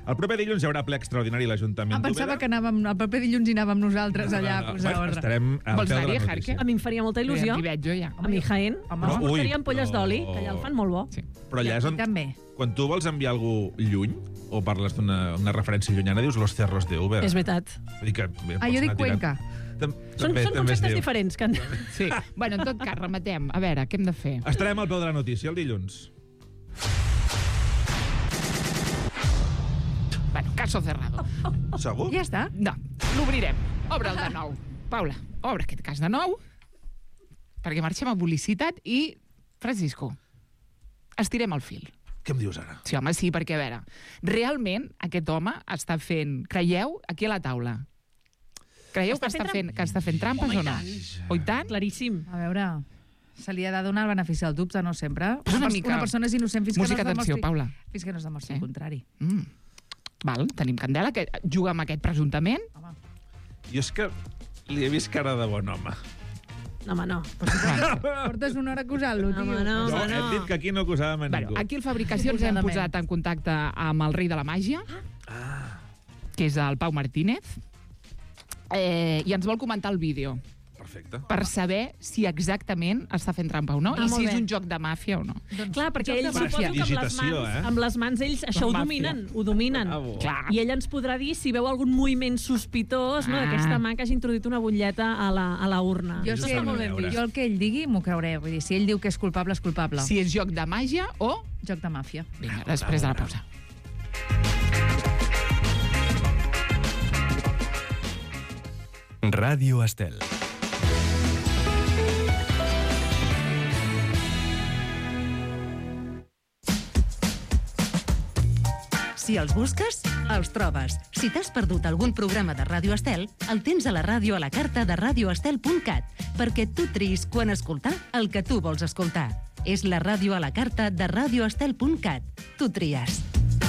El proper dilluns hi haurà ple extraordinari a l'Ajuntament Ah, pensava que anàvem, el proper dilluns hi anàvem nosaltres allà a posar ordre. Estarem al Vols peu de anar-hi, la Jarque? notícia. A mi em faria molta il·lusió. Hi veig jo ja. A mi Jaén. Home, Us ui, portaria ampolles però- d'oli, que allà el fan molt bo. Sí. Però allà és on... També. Quan tu vols enviar algú lluny, o parles d'una una referència llunyana, dius Los Cerros de Úbeda. És veritat. Vull dir que, bé, Ah, pots jo dic anar tirant. Cuenca. Tam Són, també, són també es conceptes diu. diferents. Que... Sí. Bueno, en tot cas, rematem. A veure, què hem de fer? Estarem al peu de la notícia el dilluns. Bueno, caso cerrado. Segur? Ja està. No, l'obrirem. Obre'l de nou. Paula, obre aquest cas de nou, perquè marxem a publicitat i, Francisco, estirem el fil. Què em dius ara? Sí, home, sí, perquè, a veure, realment aquest home està fent, creieu, aquí a la taula, creieu Està que està fent fent, que està fent trampes Home, i o no? tant. O i tant? Claríssim. A veure, se li ha de donar el benefici del dubte, no sempre. Pues una pers- mica. una persona és innocent fins que Música no es d'atenció, demostri... Paula. Fins que no es demostri Sí. el contrari. Mm. Val, tenim Candela, que juga amb aquest presumptament. Jo és que li he vist cara de bon home. No, home, no. Portes una hora acusant-lo, tio. Home, no, Jo home, hem no. dit que aquí no acusàvem a Bueno, ningú. aquí al Fabricacions hem Suposadament. posat en contacte amb el rei de la màgia, que és el Pau Martínez, eh, i ens vol comentar el vídeo Perfecte. per saber si exactament està fent trampa o no, Ah, i molt si és bé. un joc de màfia o no. Doncs Clar, perquè joc de ells màfia. suposo que amb les, Digitació, mans, eh? amb les mans ells això ho màfia. dominen, ho dominen. Bravo. Clar. I ell ens podrà dir si veu algun moviment sospitós no, Ah. d'aquesta mà que hagi introduït una butlleta a la, a la urna. Jo, Això si s'ha ell, de veure. jo el que ell digui m'ho creuré. Vull dir, si ell diu que és culpable, és culpable. Si és joc de màgia o... Joc de màfia. Vinga, després de la pausa. Ràdio Estel. Si els busques, els trobes. Si t'has perdut algun programa de Ràdio Estel, el tens a la ràdio a la carta de radioestel punt cat, perquè tu triïs quan escoltar el que tu vols escoltar. És la ràdio a la carta de radioestel punt cat. Tu tries.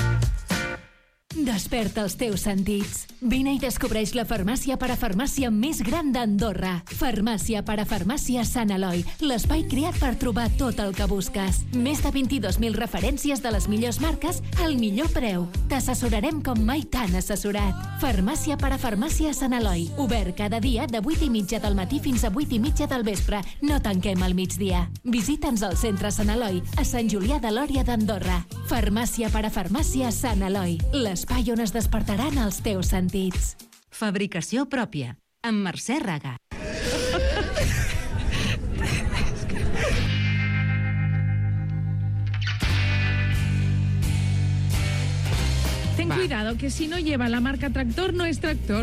Desperta els teus sentits. Vine i descobreix la farmàcia parafarmàcia més gran d'Andorra. Farmàcia parafarmàcia Sant Eloi, l'espai creat per trobar tot el que busques. Més de vint-i-dos mil referències de les millors marques al millor preu. T'assessorarem com mai t'han assessorat. Farmàcia parafarmàcia Sant Eloi, obert cada dia de vuit i mitja del matí fins a vuit i mitja del vespre. No tanquem al migdia. Visita'ns al centre Sant Eloi, a Sant Julià de Lòria d'Andorra. Farmàcia parafarmàcia Sant Eloi, l'espai on es despertaran els teus sentits. Fabricació pròpia, amb Mercè Raga. Ten Va. cuidado, que si no lleva la marca tractor, no es tractor.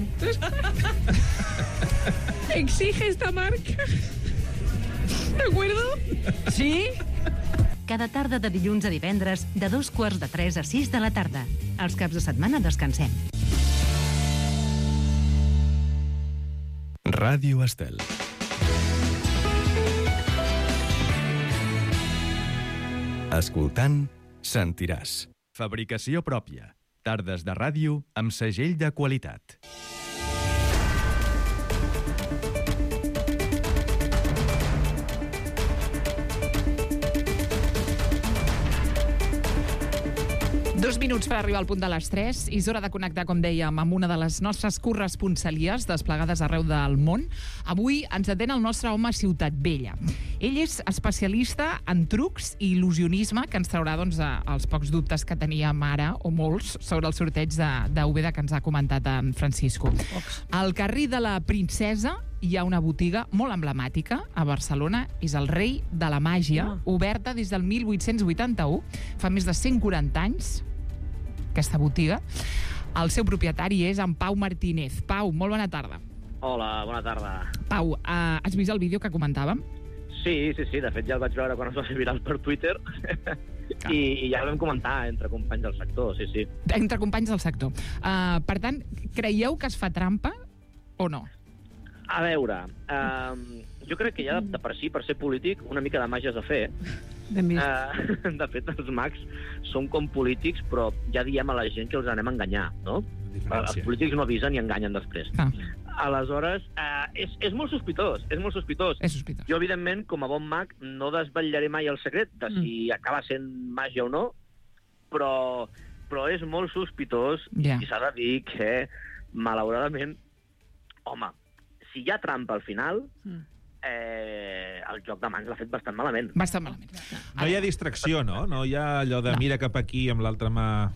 Exige esta marca. ¿De acuerdo? Sí? Cada tarda de dilluns a divendres, de dos quarts de tres a sis de la tarda. Els caps de setmana descansem. Ràdio Estel. Escoltant, sentiràs. Fabricació pròpia. Tardes de ràdio amb segell de qualitat. Dos minuts per arribar al punt de les tres. És hora de connectar, com dèiem, amb una de les nostres corresponsalies desplegades arreu del món. Avui ens atén el nostre home a Ciutat Vella. Ell és especialista en trucs i il·lusionisme, que ens traurà doncs, els pocs dubtes que teníem ara, o molts, sobre el sorteig d'Úbeda que ens ha comentat en Francisco. Al carrer de la Princesa hi ha una botiga molt emblemàtica a Barcelona. És el Rei de la Màgia, oberta des del mil vuit-cents vuitanta-u, fa més de cent quaranta anys, aquesta botiga. El seu propietari és en Pau Martínez. Pau, molt bona tarda. Hola, bona tarda. Pau, eh, has vist el vídeo que comentàvem? Sí, sí, sí, de fet ja el vaig veure quan es va fer viral per Twitter i, i ja el vam comentar entre companys del sector, sí, sí. Entre companys del sector. Uh, per tant, creieu que es fa trampa o no? A veure, eh, jo crec que ja de per si, per ser polític, una mica de màgia has de fer. Ben vist. Eh, de fet, els mags són com polítics, però ja diem a la gent que els anem a enganyar, no? Els polítics no avisen i enganyen després. Ah. Aleshores, eh, és, és molt sospitós, és molt sospitós. És sospitós. Jo, evidentment, com a bon mag, no desvetllaré mai el secret de si mm. acaba sent màgia o no, però però és molt sospitós Ja. i s'ha de dir que, malauradament, home, si hi ha trampa al final, eh, el joc de mans l'ha fet bastant malament. Bastant malament. No hi ha distracció, no? No hi ha allò de No. mira cap aquí amb l'altra mà...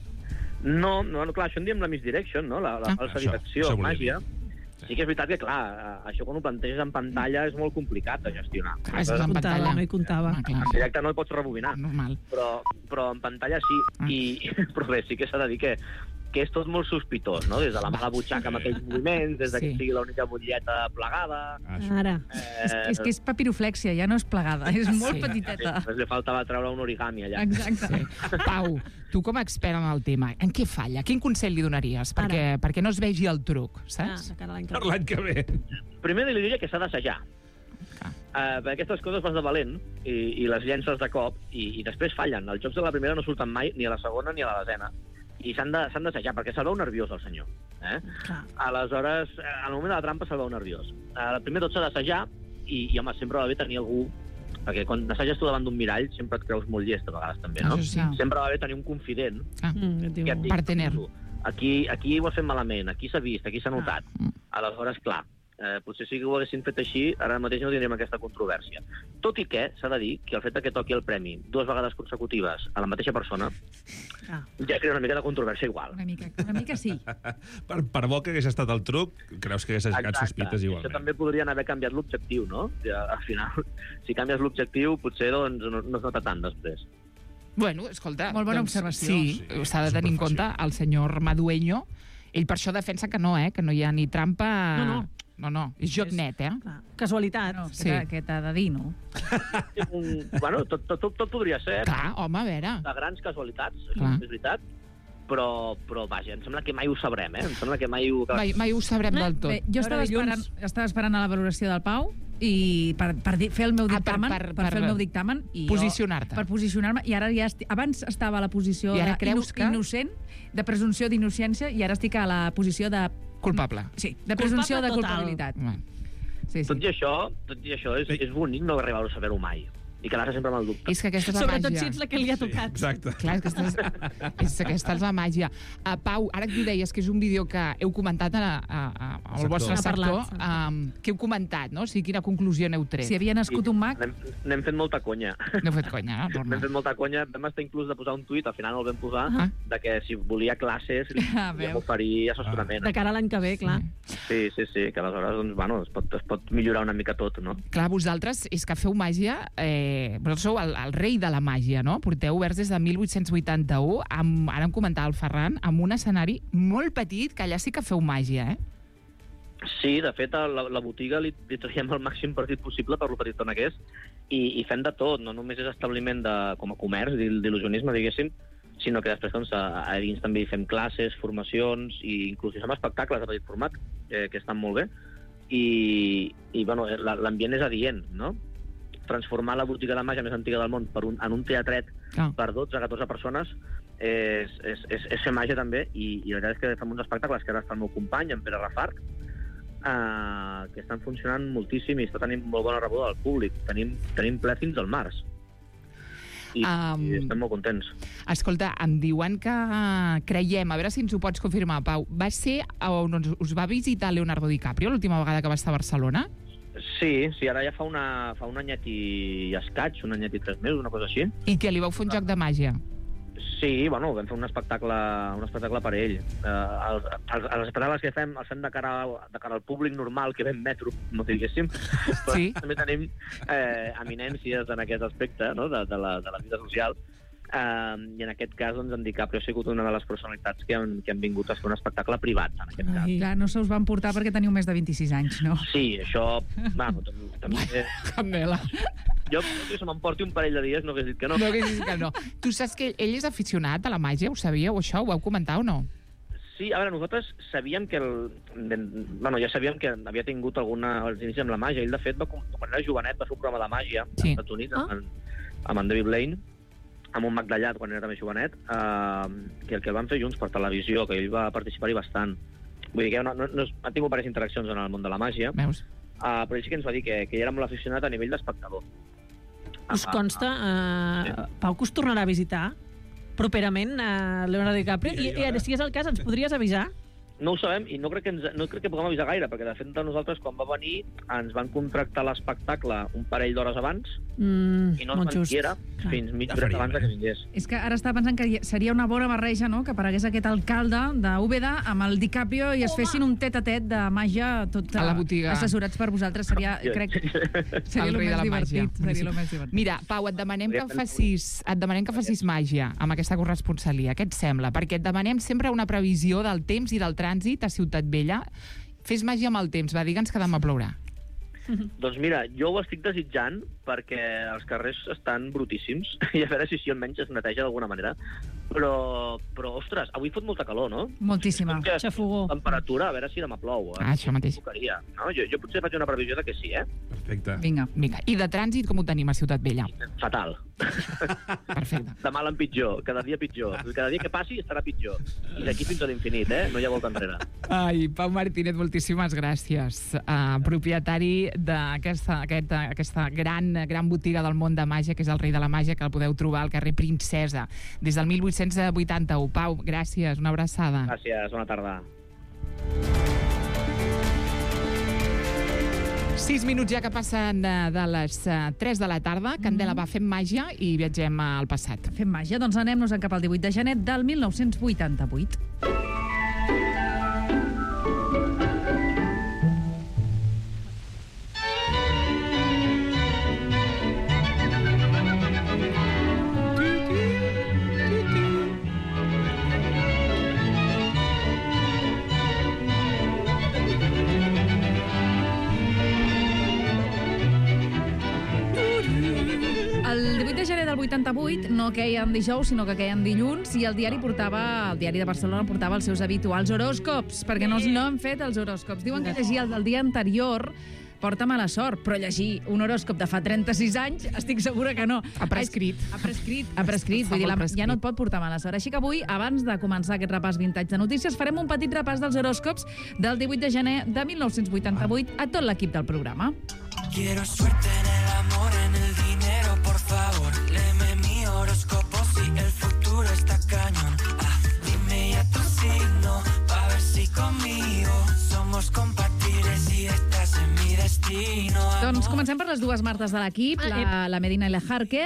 No, no, no, clar, això en diem la misdirection, no? La, la Ah. falsa Això, direcció, això volia màgia. dir. Sí que és veritat que, clar, això quan ho planteges en pantalla és molt complicat de gestionar. Clar, és en Comptava, pantalla. no hi comptava. Ah, clar. En directe no el pots rebobinar, Normal. però, però en pantalla sí. Ah. I, però bé, sí que s'ha de dir que, que és tot molt sospitós, no? Des de la mala butxaca amb aquells moviments, des de que Sí. sigui l'única butlleta plegada... Ara. Eh, És, és que és papiroflèxia, ja no és plegada, és molt Sí. petiteta. Només li faltava treure un origami allà. Exacte. Pau, tu com a expert en el tema, en què falla? Quin consell li donaries? Perquè, perquè no es vegi el truc, saps? Ah, de cara a l'any que Per ve. l'any que ve. Primer li diria que s'ha d'assajar. Clar. Uh, perquè aquestes coses vas de valent i, i les llences de cop i, i després fallen. Els jocs de la primera no surten mai ni a la segona ni a la desena. I s'han de, s'han d'assajar, perquè se'l veu nerviós, el senyor. Eh? Clar. Aleshores, eh, en el moment de la trampa se'l veu nerviós. Uh, primer tot s'ha d'assajar i, i, home, sempre va bé tenir algú... Perquè quan assages tu davant d'un mirall sempre et creus molt llest, a vegades, també, no? Això sí. Sempre va bé tenir un confident Ah. Mm, et diu... que et digui, Per tener-lo. Aquí, aquí ho has fet malament, aquí s'ha vist, aquí s'ha notat. Mm. Aleshores, clar, eh, potser sí que ho haguessin fet així, ara mateix no tindríem aquesta controvèrsia. Tot i que s'ha de dir que el fet que toqui el premi dues vegades consecutives a la mateixa persona Ah. ja crea una mica de controvèrsia igual. Una mica, una mica sí. Per, per bo que hagués estat el truc, creus que hagués aixecat sospites Això igualment. també podrien haver canviat l'objectiu, no? Ja, al final, si canvies l'objectiu, potser doncs, no, no es nota tant després. Bueno, escolta... Molt bona doncs, observació. Sí, Sí, s'ha de tenir en compte superfàcil. el senyor Madueño. Ell per això defensa que no, eh? Que no hi ha ni trampa... No, no. No, no, és joc És- net, eh? Clar. Casualitat. No, Sí. sí. Què t'ha de dir, no? Un, bueno, tot, tot, tot, tot podria ser Clar, home, a veure... de grans casualitats, Clar. és veritat, però, però vaja, em sembla que mai ho sabrem, eh? Em sembla que mai ho... Mai, mai ho sabrem del tot. Bé, jo estava Ara dilluns. esperant, estava esperant a la valoració del Pau i per, per dir, fer el meu Ah, per- dictamen, per- per, per fer el meu dictamen i jo- posicionar-te. per posicionar-me, i ara ja esti, abans estava a la posició I ara de creus que- innocent, de presumpció d'innocència, i ara estic a la posició de... Culpable. Sí, de presumpció Culpable de total. culpabilitat. Bueno. Sí, Tot sí. i això, tot i això és, és bonic no arribar-ho a saber-ho mai. I quedar-se sempre amb el dubte. És que aquesta és la Sobretot màgia. si ets la que li ha tocat. Exacte. Clar, és que estàs, és que aquesta és la màgia. Uh, Pau, ara que tu deies que és un vídeo que heu comentat a, a, a, al Sector. vostre Ha sector, parlat, um, que heu comentat, no? O sigui, quina conclusió n'heu tret? Si havia nascut un mag... N'hem n'hem fet molta conya. N'heu fet conya, no? N'hem Normal. fet molta conya. Vam estar inclús de posar un tuit, al final no el vam posar, Ah. de que si volia classes li Ah, podíem veus. oferir assessorament. De cara a l'any que ve, clar. Sí, sí, sí, que aleshores doncs, bueno, es, pot, es pot millorar una mica tot, no? Clar, vosaltres és que feu màgia, eh, vosaltres sou el, el rei de la màgia, no? Porteu oberts des de mil vuit-cents vuitanta-u, amb, ara em comentava el Ferran, amb un escenari molt petit, que allà sí que feu màgia, eh? Sí, de fet, a la, la botiga li, li traiem el màxim partit possible per lo petitona que és, i, i fem de tot, no només és establiment de, com a comerç, d'il- d'il·lusionisme, diguéssim, sinó que després doncs, a, a dins també hi fem classes, formacions, i inclús hi fem espectacles de petit format, eh, que estan molt bé, i, i bueno, la- l'ambient és adient, no? Transformar la botiga de màgia més antiga del món per un, en un teatret Ah. per dotze a catorze persones és, és, és, és fer màgia també, i, i la veritat és que fem uns espectacles que ara està el meu company, en Pere Rafart, eh, que estan funcionant moltíssim i està tenint molt bona rebuda del públic. Tenim, tenim ple fins al març. I, Um, i estem molt contents. Escolta, em diuen que eh, creiem, a veure si ens ho pots confirmar, Pau, va ser on us, us va visitar Leonardo DiCaprio l'última vegada que va estar a Barcelona? Sí, sí, ara ja fa, una, fa un anyet i escaig, un anyet i tres mesos, una cosa així. I que li vau fer un joc de màgia? Sí, bueno, vam fer un espectacle, un espectacle per ell. Uh, els, els, els espectacles que fem els fem de cara, de cara al públic normal que ven metro, no diguéssim. Però Sí. també tenim eh, eminències en aquest aspecte, no?, de, de, la, de la vida social. Uh, I en aquest cas, doncs, en DiCaprio ha sigut una de les personalitats que han, que han vingut a fer un espectacle privat, en aquest cas. Clar, no se us van portar perquè teniu més de vint-i-sis anys, no? Sí, això... Bueno, tam- també... Candela. Jo, si se m'emporti un parell de dies, no hagués dit que no. No haguessis dit que no. Tu saps que ell és aficionat a la màgia? Ho sabíeu, això? Ho vau comentar o no? Sí, a veure, nosaltres sabíem que... El, bueno, ja sabíem que havia tingut alguna... els inicis amb la màgia. Ell, de fet, va, quan era jovenet, va fer un programa de màgia Sí. als Estats Units, Ah. amb, amb en David Blaine, amb un mag d'allà, quan era també jovenet, eh, que el que el van fer junts per televisió, que ell va participar-hi bastant. Vull dir que no, no, no, ha tingut diverses interaccions en el món de la màgia, Veus? uh, però ell sí que ens va dir que, que ell era molt aficionat a nivell d'espectador. Us consta, eh, Pau, que us tornarà a visitar? properament a Leonardo DiCaprio. I, i, i si és el cas, ens podries avisar? No ho sabem i no crec que, ens, no crec que puguem avisar gaire, perquè de fet de nosaltres quan va venir ens van contractar l'espectacle un parell d'hores abans mm, i no ens van quiera fins mig hora abans que vingués. És que ara estava pensant que seria una bona barreja, no?, que aparegués aquest alcalde d'Úbeda amb el DiCaprio i es Home. fessin un tet-a-tet de màgia tot a la botiga. Assessorats per vosaltres. Seria, crec, seria el, el més divertit. Seria el més divertit. Mira, Pau, et demanem que facis, et demanem que facis màgia amb aquesta corresponsalia. Què et sembla? Perquè et demanem sempre una previsió del temps i del trànsit a Ciutat Vella. Fes màgia amb el temps, va, digue'ns que demà plourà. Doncs mira, jo ho estic desitjant perquè els carrers estan brutíssims i a veure si així almenys es neteja d'alguna manera. Però, però, ostres, avui fot molta calor, no? Moltíssima. Xafogó. Temperatura, a veure si demà plou. Eh? Ah, això mateix. No? Jo, jo potser faig una previsió de que sí, eh? Perfecte. Vinga, vinga. I de trànsit com ho tenim a Ciutat Vella? Fatal. Perfecte. De mal en pitjor, cada dia pitjor. Cada dia que passi estarà pitjor. I d'aquí fins a l'infinit, eh? No hi ha volta enrere. Ai, Pau Martínez, moltíssimes gràcies. Uh, propietari d'aquesta aquesta, aquesta gran, gran botiga del món de màgia, que és el Rei de la Màgia, que el podeu trobar al carrer Princesa des del mil vuit-cents vuitanta-u. Pau, gràcies, una abraçada. Gràcies, bona tarda. Sis minuts ja que passen de les tres de la tarda. Candela, va, fem màgia i viatgem al passat. Fem màgia? Doncs anem-nos cap al divuit de gener del mil nou-cents vuitanta-vuit. vuitanta-vuit no queien dijous, sinó que queien dilluns, i el diari portava, el diari de Barcelona portava els seus habituals horòscops, perquè no, no han fet els horòscops. Diuen que llegir el del dia anterior porta mala sort, però llegir un horòscop de fa trenta-sis anys, estic segura que no. Ha prescrit. Ha prescrit, ha prescrit. Vull dir, la, ja no et pot portar mala sort. Així que avui, abans de començar aquest repàs vintage de notícies, farem un petit repàs dels horòscops del divuit de gener de mil nou-cents vuitanta-vuit a tot l'equip del programa. Quiero suerte en el amor, en el dinero, por favor. Léeme mi horóscopo si el futuro está cañón. Ah, dime ya tu signo, pa' ver si conmigo somos compatibles y estás en mi destino. Amor. Doncs comencem per les dues Martes de l'equip, la, la Medina i la Jarque.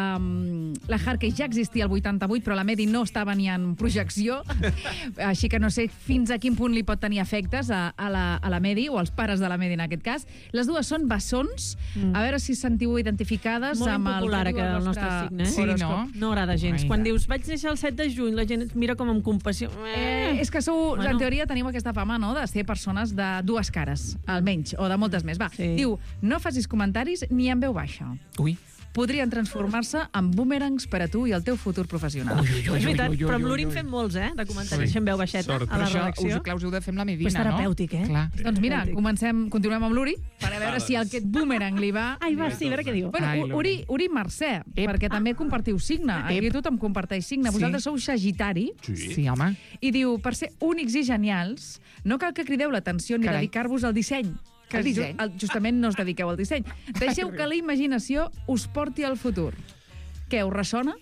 Um, la Jarque ja existia el vuitanta-vuit, però la Medi no estava ni en projecció, així que no sé fins a quin punt li pot tenir efectes a, a, la, a la Medi, o als pares de la Medi en aquest cas. Les dues són bessons, mm. a veure si sentiu identificades molt amb el... Molt impopular, aquest, el nostre signe, eh? Sí, no? No agrada gens. Ai, quan dius, vaig néixer el set de juny, la gent et mira com amb compassió. Eh, és que sou, bueno. En teoria teniu aquesta fama, no?, de ser persones de dues cares, almenys, o de moltes més. Va, sí. Diu, no facis comentaris ni en veu baixa. Ui. Podrien transformar-se en boomerangs per a tu i el teu futur professional. Ui, ui, ui, és veritat, ui, ui, ui, però amb l'Uri en fem molts, eh, de comentaris sí. en veu baixeta Sort. A la redacció. Això us, clar, us heu de fer amb la Medina, pues terapèutic, no? Eh? Clar. Doncs mira, comencem, continuem amb l'Uri, per a veure si aquest boomerang li va... Ai, va, sí, a veure què diu. Bueno, Ai, Uri, Uri Mercè, Ep. perquè també compartiu signe. Ep. Aquí tothom comparteix signe. Sí. Vosaltres sou Sagitari. Sí. Sí, home. I diu, per ser únics i genials, no cal que crideu l'atenció ni dedicar-vos al disseny. Que disseny? Justament no us dediqueu al disseny. Deixeu que la imaginació us porti al futur. Què, us ressona?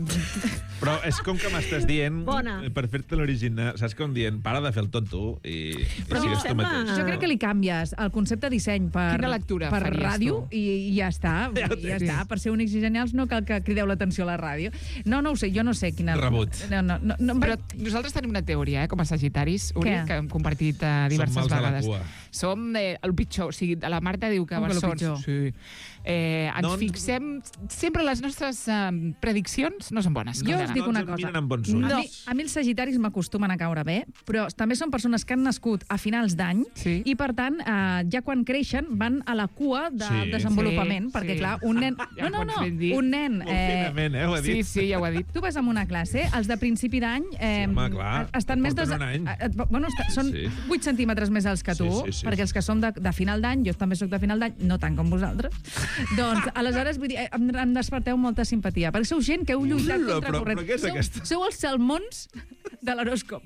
Però és com que m'estàs dient, Bona. per fer-te l'original, saps com dient, para de fer el tonto i, i Però sigues tu mateix. Jo crec que li canvies el concepte de disseny per, Quina lectura per faries ràdio tu? i, i ja està. Ja ho I ja tens. està. Per ser únics i genials no cal que crideu l'atenció a la ràdio. No, no ho sé, jo no sé quina... Rebut. No, no, no, no, Però nosaltres tenim una teoria, eh, com a sagitaris, Uri, Què? que hem compartit uh, diverses Som mals a la vegades. cua. Som eh, el pitjor. O sigui, la Marta diu que Com que el bessons... pitjor? Sí. Eh, ens No, no, fixem... Sempre les nostres eh, prediccions no són bones. Jo com us ara. dic una No ens cosa. miren amb bons ulls. A mi, a mi els sagitaris m'acostumen a caure bé, però també són persones que han nascut a finals d'any Sí. i, per tant, eh, ja quan creixen van a la cua del Sí. desenvolupament, Sí, perquè, sí. clar, un nen... Ja no, no, pots no, ben dir. un nen... Molt finament, eh, ho ha Sí, dit. sí, ja ho ha dit. Tu vas en una classe, els de principi d'any eh, Sí, home, clar, estan més... porten un any. eh, Bueno, està, són Sí. vuit centímetres més alts que tu, Sí, sí, sí, perquè els que som de, de final d'any, jo també sóc de final d'any, no tant com vosaltres, doncs, aleshores, vull dir, eh, em, em desperteu molta simpatia, perquè sou gent que heu lluitat Ula, contra però- corrent. però què és sou, aquesta? sou els salmons de l'horòscop.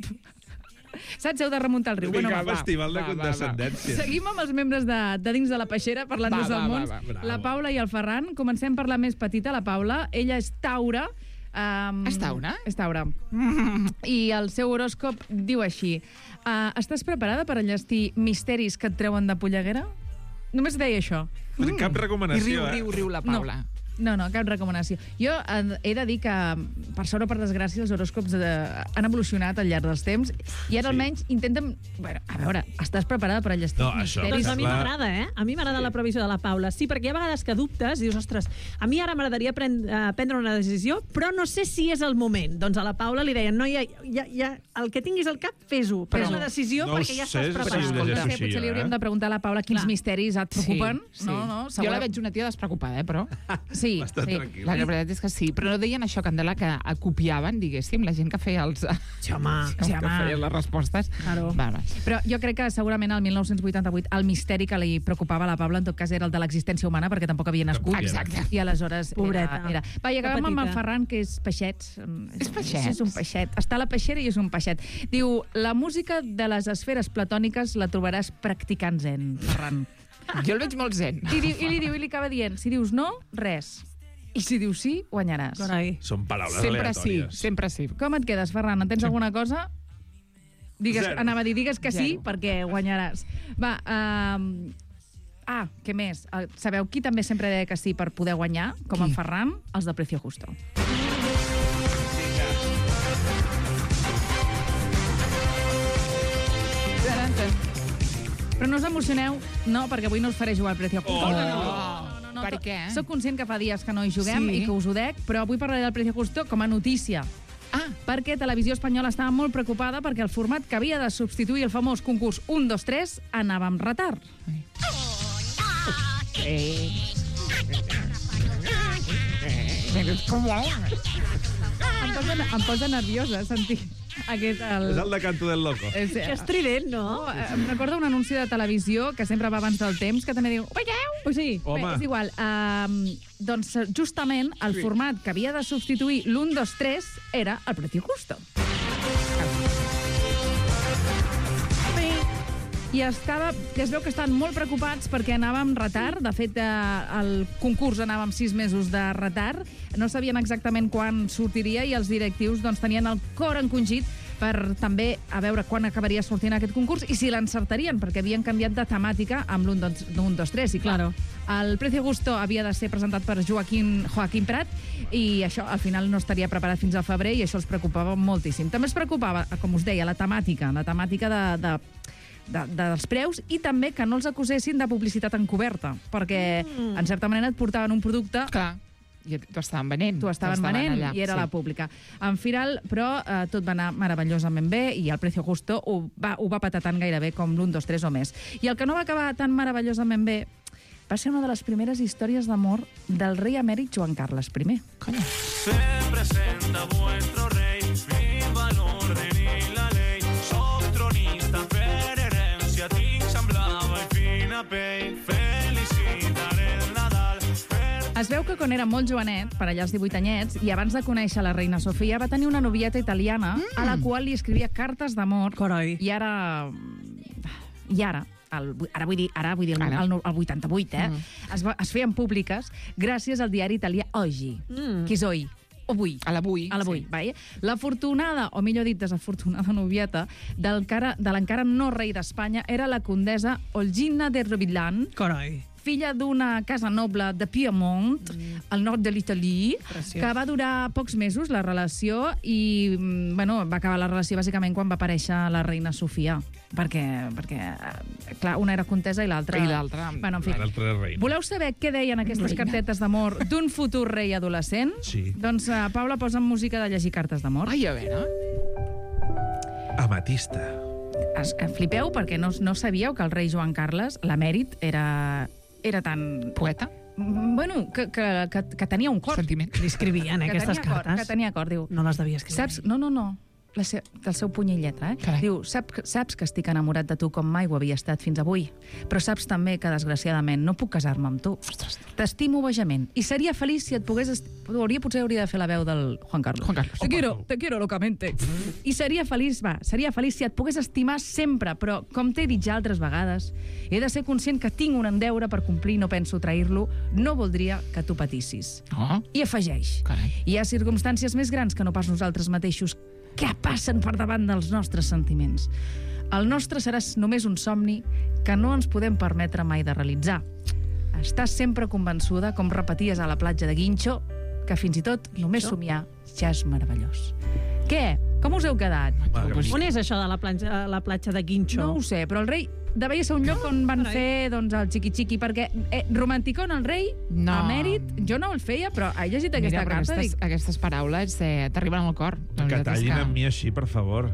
Saps? Heu de remuntar el riu. Vinga, Bueno, va, festival de va, va, va. condescendència. seguim amb els membres de, de dins de la peixera, parlant Va, de va, salmons. va, va, bravo. La Paula i el Ferran. Comencem per la més petita, la Paula. Ella és Taura. Um, és Taure? És Taure. I el seu horòscop diu així. Uh, estàs preparada per enllestir misteris que et treuen de polleguera? Només deia això. Mm. Cap recomanació, I riu, riu, riu la Paula. No. No, no, cap recomanació. Jo he de dir que, per sort o per desgràcia, els horòscops de, han evolucionat al llarg dels temps i ara Sí. almenys intenten... Bueno, a veure, estàs preparada per enllestir No, això, misteris? Doncs a mi Clar. m'agrada, eh? A mi m'agrada Sí. la previsió de la Paula. Sí, perquè hi ha vegades que dubtes i dius, ostres, a mi ara m'agradaria pren uh, prendre una decisió, però no sé si és el moment. Doncs a la Paula li deien, no, ja, ja, ja, el que tinguis al cap, fes-ho. Pres la decisió No ho perquè ja sé, estàs sí, preparat. sí, Escolta, sí, potser li hauríem eh? de preguntar a la Paula quins Clar. misteris et preocupen. Sí, No, no, jo la veig una tia despreocupada, eh, però... Sí, Bastant sí. tranquil. La veritat és que sí, però no deien això, Candela, que copiaven, diguéssim, la gent que feia els... Sí, home. que Sí, feia home. les respostes. Claro. Va, va. Però jo crec que segurament el mil nou-cents vuitanta-vuit el misteri que li preocupava a la Paula en tot cas era el de l'existència humana perquè tampoc havia nascut. Tampoc era. Exacte. I aleshores Pobreta. era... era. Va, i acabem Que amb en petita. Ferran, que és peixet. És peixet? És un peixet. Està a la peixera i és un peixet. Diu, la música de les esferes platòniques la trobaràs practicant zen, Ferran. Jo el veig molt zen. I, diu, I li diu, i li acaba dient, si dius no, res. I si dius sí, guanyaràs. Carai. Són paraules Sempre sí, aleatòries. sempre sí. Com et quedes, Ferran? En tens alguna cosa? Digues, Zero. anava a dir, digues que sí, Zero. perquè guanyaràs. Va, um... ah, què més? Uh, sabeu qui també sempre deia que sí per poder guanyar, com en Ferran? Els de Precio Justo. Però no us emocioneu, no, perquè avui no us faré jugar al Precio Justo. Oh, no, no. no, no, no, Per to- què? Soc conscient que fa dies que no hi juguem Sí. i que us ho dec, però avui parlaré del Precio Justo com a notícia. Ah, Perquè Televisió Espanyola estava molt preocupada perquè el format que havia de substituir el famós concurs un, dos, tres anava amb retard. eh... Com Em posa, em posa nerviosa sentir aquest... El... És el de Canto del Loco. És, Que estrident, no? no, eh, em recorda un anunci de televisió que sempre va abans del temps, que també diu, veieu? Pues sí. Home. Bé, és igual. Um, doncs justament el format que havia de substituir l'un, dos, tres era el Precio Justo. I estava, ja es veu que estan molt preocupats perquè anava amb retard. De fet, eh, el concurs anava amb sis mesos de retard. No sabien exactament quan sortiria i els directius doncs, tenien el cor encongit per també a veure quan acabaria sortint aquest concurs i si l'encertarien, perquè havien canviat de temàtica amb l'un, dos, tres. I clar, Claro. el Precio Justo havia de ser presentat per Joaquín, Joaquín Prat i això al final no estaria preparat fins al febrer i això els preocupava moltíssim. També es preocupava, com us deia, la temàtica, la temàtica de, de De, dels preus i també que no els acusessin de publicitat encoberta, perquè, mm. en certa manera, et portaven un producte... Clar, i t'ho estaven venent. T'ho estaven venent allà, i era sí. la pública. En final, però, eh, tot va anar meravellosament bé i el Precio Justo ho va, ho va patar tan gairebé com l'un, dos, tres o més. I el que no va acabar tan meravellosament bé va ser una de les primeres històries d'amor del rei emèrit Joan Carles I. Coño. Se presenta vuestro rey, viva el orden y la ley. Soc tronista per herencia, tinc semblava i fina pell. Felicitaré el Nadal per... Es veu que quan era molt jovenet, per allà als divuit anyets, i abans de conèixer la reina Sofia, va tenir una novieta italiana mm. a la qual li escrivia cartes d'amor. Carai. I ara... I ara, el, ara vull dir, ara vull dir el, Ara. el, el vuitanta-vuit, eh? Mhm. Es, va, es feien públiques gràcies al diari italià Oggi, Mm. que és oi, avui. A l'avui. A l'avui, sí. vai? L'afortunada, o millor dit, desafortunada novieta del cara, de l'encara no rei d'Espanya era la condessa Olgina de Rovilan, Carai. filla d'una casa noble de Piemont, mm. al nord de l'Itali, Preciós. que va durar pocs mesos, la relació, i mm, bueno, va acabar la relació bàsicament quan va aparèixer la reina Sofia, perquè, perquè eh, clar, una era contesa i l'altra... I l'altra... Bueno, en fi. L'altre és reina. Voleu saber què deien aquestes Reina. cartetes d'amor d'un futur rei adolescent? Sí. Doncs, uh, Paula, posa'm música de llegir cartes d'amor. Ai, a veure... Amatista. Es, eh, flipeu perquè no, no sabíeu que el rei Joan Carles, l'emèrit, era, era tan... Poeta? Mm, Bueno, que, que, que, que tenia un cor. Sentiment. Li escrivien, eh, Que aquestes tenia cor, cartes. que tenia cor, diu. No les devia escriure. Saps? No, no, no. la se del seu puny i lletra, eh? Carai. Diu, Sap, saps que estic enamorat de tu com mai ho havia estat fins avui, però saps també que, desgraciadament, no puc casar-me amb tu. T'estimo bojament. I seria feliç si et pogués... Est... Hauria, potser hauria de fer la veu del Juan Carlos. Juan Carlos. Te quiero, te quiero locamente. I seria feliç, va, seria feliç si et pogués estimar sempre, però, com t'he dit ja altres vegades, he de ser conscient que tinc un deure per complir i no penso trair-lo, no voldria que tu patissis. Oh. I afegeix, Carai. hi ha circumstàncies més grans que no pas nosaltres mateixos que passen per davant dels nostres sentiments. El nostre serà només un somni que no ens podem permetre mai de realitzar. Estàs sempre convençuda, com repeties a la platja de Guincho, que fins i tot només somiar ja és meravellós. Què? Com us heu quedat? On és això de la platja, la platja de Guincho? No ho sé, però el rei devia ser un lloc on van fer doncs, el xiqui-xiqui, perquè eh, romanticón el rei, No. a mèrit, jo no el feia, però he llegit aquesta Mira, però carta. aquestes, Dic, aquestes paraules eh, t'arriben al cor. La Que veritat és tallin amb mi així, per favor.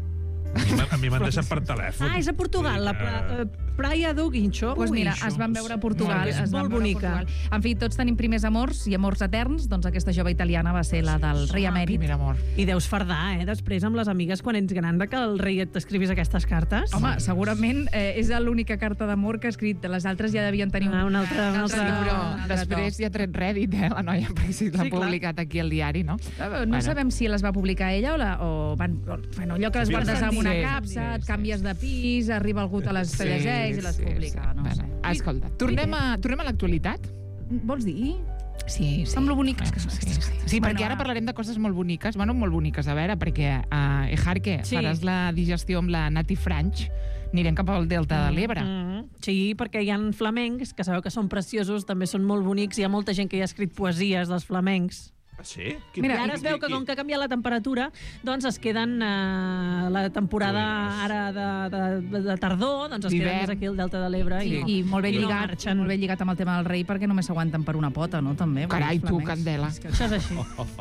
A mi m'han- a mi m'han deixat per telèfon. Ah, és a Portugal, la pra, eh, Praia do Guincho. Pues Ui, mira, això es van veure a Portugal. És es van molt veure a bonica. Portugal. En fi, tots tenim primers amors i amors eterns, doncs aquesta jove italiana va ser la del rei emèrit. Primer amor. I deus fardar, eh, després amb les amigues quan ets gran de que el rei et escrivis aquestes cartes. Home, segurament eh, és l'única carta d'amor que ha escrit. Les altres ja devien tenir un, Ah, una altra- una Sí, altra- però un altre després ja ha tret rèdit, eh, la noia, perquè si l'ha Sí, clar. publicat aquí al diari, no? to. No sabem si les va publicar ella o, la, o van... O, bueno, allò que les Sí, guardes sí, amb una sí, capsa, sí, et canvies de pis, arriba algú, te les Sí, llegeix i les sí, publica. sí. No Bueno, sé. escolta, tornem a, tornem a l'actualitat? Vols dir? Sí, sí. Amb lo boniques que són sí, aquestes sí. cartes. Sí, Bueno, perquè ara va. parlarem de coses molt boniques, bueno, molt boniques, a veure, perquè a uh, Ejarque Sí. faràs la digestió amb la Nati Franch, anirem cap al Delta de l'Ebre. Mm, sí, perquè hi ha flamencs, que sabeu que són preciosos, també són molt bonics, hi ha molta gent que hi ha escrit poesies dels flamencs. Ah, sí? Qui- Mira, qui- ara es qui- veu que qui- com que ha canviat la temperatura, doncs es queden eh, la temporada ara de, de, de tardor, doncs es queden D'hivern. més aquí al Delta de l'Ebre. I, I, i molt ben i no lligat, marxen. molt ben lligat amb el tema del rei, perquè només s'aguanten per una pota, no? També. Carai, els tu, flamencs. Candela. Això és així.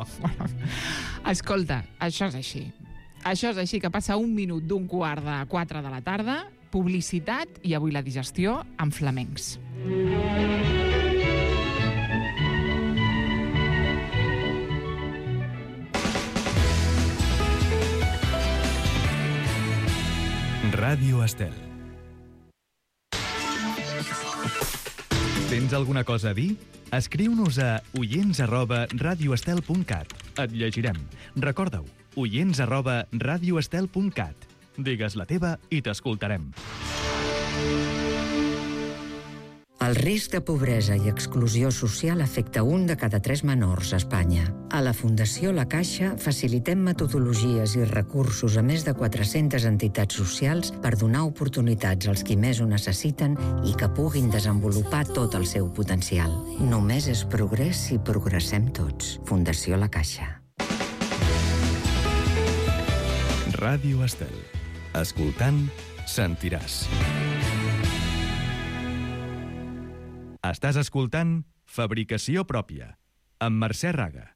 Escolta, això és així. Això és així, que passa un minut d'un quart de quatre de la tarda, publicitat i avui la digestió amb flamencs. Ràdio Estel. Tens alguna cosa a dir? Escriu-nos a oients arroba radioestel punt cat. Et llegirem. Recorda-ho, oients arroba radioestel punt cat. Digues la teva i t'escoltarem. El risc de pobresa i exclusió social afecta un de cada tres menors a Espanya. A la Fundació La Caixa facilitem metodologies i recursos a més de quatre-centes entitats socials per donar oportunitats als qui més ho necessiten i que puguin desenvolupar tot el seu potencial. Només és progrés si progressem tots. Fundació La Caixa. Ràdio Estel. Escoltant, sentiràs. Estàs escoltant Fabricació Pròpia, amb Mercè Raga.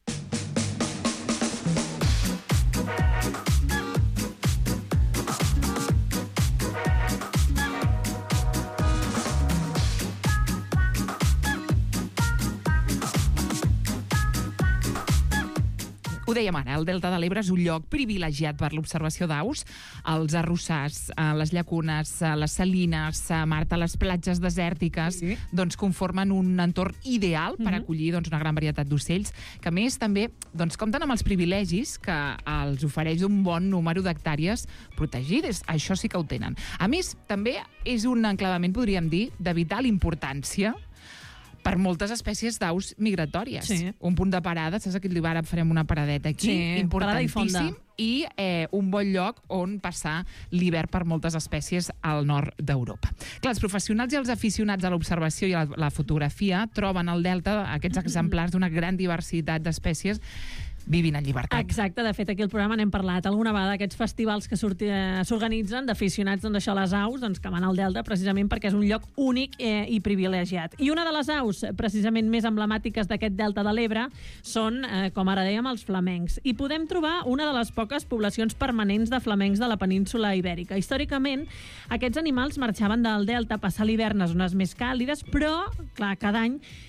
Ho dèiem ara, el Delta de l'Ebre és un lloc privilegiat per l'observació d'aus. Els arrossars, eh, les llacunes, eh, les salines, eh, Marta, les platges desèrtiques, sí. doncs conformen un entorn ideal per Mhm. acollir doncs, una gran varietat d'ocells, que a més també doncs, compten amb els privilegis que els ofereix un bon número d'hectàrees protegides. Això sí que ho tenen. A més, també és un enclavament, podríem dir, de vital importància per moltes espècies d'aus migratòries. Sí. Un punt de parada, saps que ara farem una paradeta aquí, Sí, parada i fonda. importantíssim, i eh, un bon lloc on passar l'hivern per moltes espècies al nord d'Europa. Clar, els professionals i els aficionats a l'observació i a la, la fotografia troben al Delta aquests exemplars d'una gran diversitat d'espècies vivint en llibertat. Exacte, de fet aquí al programa n'hem parlat alguna vegada d'aquests festivals que sorti- eh, s'organitzen d'aficionats doncs, això a les aus, doncs, que van al Delta precisament perquè és un lloc únic eh, i privilegiat. I una de les aus eh, precisament més emblemàtiques d'aquest Delta de l'Ebre són, eh, com ara dèiem, els flamencs. I podem trobar una de les poques poblacions permanents de flamencs de la península ibèrica. Històricament, aquests animals marxaven del Delta a passar l'hivern a zones més càlides, però, clar, cada any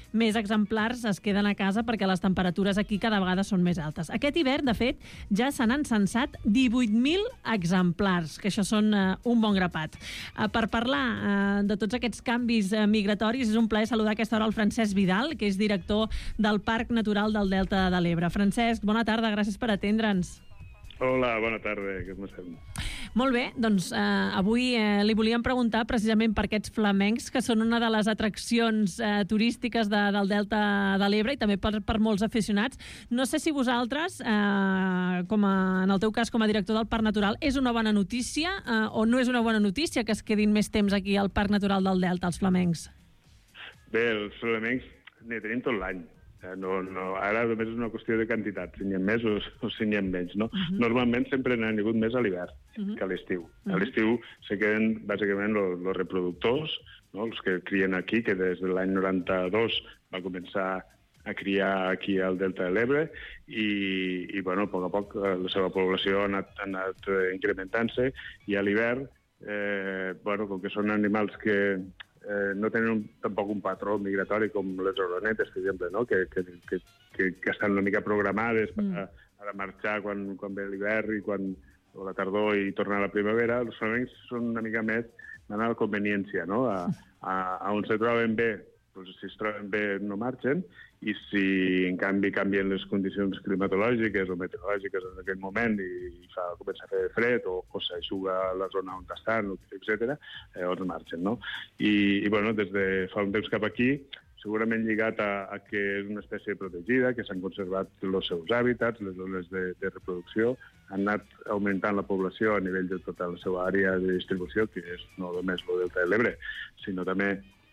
més exemplars es queden a casa perquè les temperatures aquí cada vegada són més altes. Aquest hivern, de fet, ja se n'han censat divuit mil exemplars, que això són eh, un bon grapat. Eh, per parlar eh, de tots aquests canvis eh, migratoris, és un plaer saludar a aquesta hora el Francesc Vidal, que és director del Parc Natural del Delta de l'Ebre. Francesc, bona tarda, gràcies per atendre'ns. Hola, bona tarda, què m'ha sembla? Molt bé, doncs eh, avui eh, li volíem preguntar precisament per aquests flamencs, que són una de les atraccions eh, turístiques de, del Delta de l'Ebre i també per, per molts aficionats. No sé si vosaltres, eh, com a, en el teu cas com a director del Parc Natural, és una bona notícia eh, o no és una bona notícia que es quedin més temps aquí al Parc Natural del Delta, els flamencs? Bé, els flamencs n'hi tenim tot l'any. No, no, ara només és una qüestió de quantitat, si n'hi ha més o, o si n'hi ha menys, no? Uh-huh. Normalment sempre n'han hagut més a l'hivern uh-huh. que a l'estiu. Uh-huh. A l'estiu se queden bàsicament els reproductors, no? Els que crien aquí, que des de l'any noranta-dos va començar a criar aquí al Delta de l'Ebre i, i bueno, a poc a poc la seva població ha anat, ha anat incrementant-se i a l'hivern, eh, bueno, com que són animals que Eh, no tenen un, tampoc un patró migratori com les oronetes, per exemple, no? que, que, que, que, que estan una mica programades per a, a marxar quan, quan ve l'hivern i quan, o la tardor i tornar a la primavera. Els flamencs són una mica més d'anar a la conveniència, no? a, a, a on se troben bé, doncs, si es troben bé no marxen, i si en canvi canvien les condicions climatològiques o meteorològiques en aquell moment i, i fa, comença a fer fred o, o s'aixuga la zona on estan, etcètera, eh, on marxen, no? I, i bueno, des de fa un temps cap aquí, segurament lligat a, a que és una espècie protegida, que s'han conservat els seus hàbitats, les zones de, de reproducció, han anat augmentant la població a nivell de tota la seva àrea de distribució, que és no només el Delta de l'Ebre, sinó també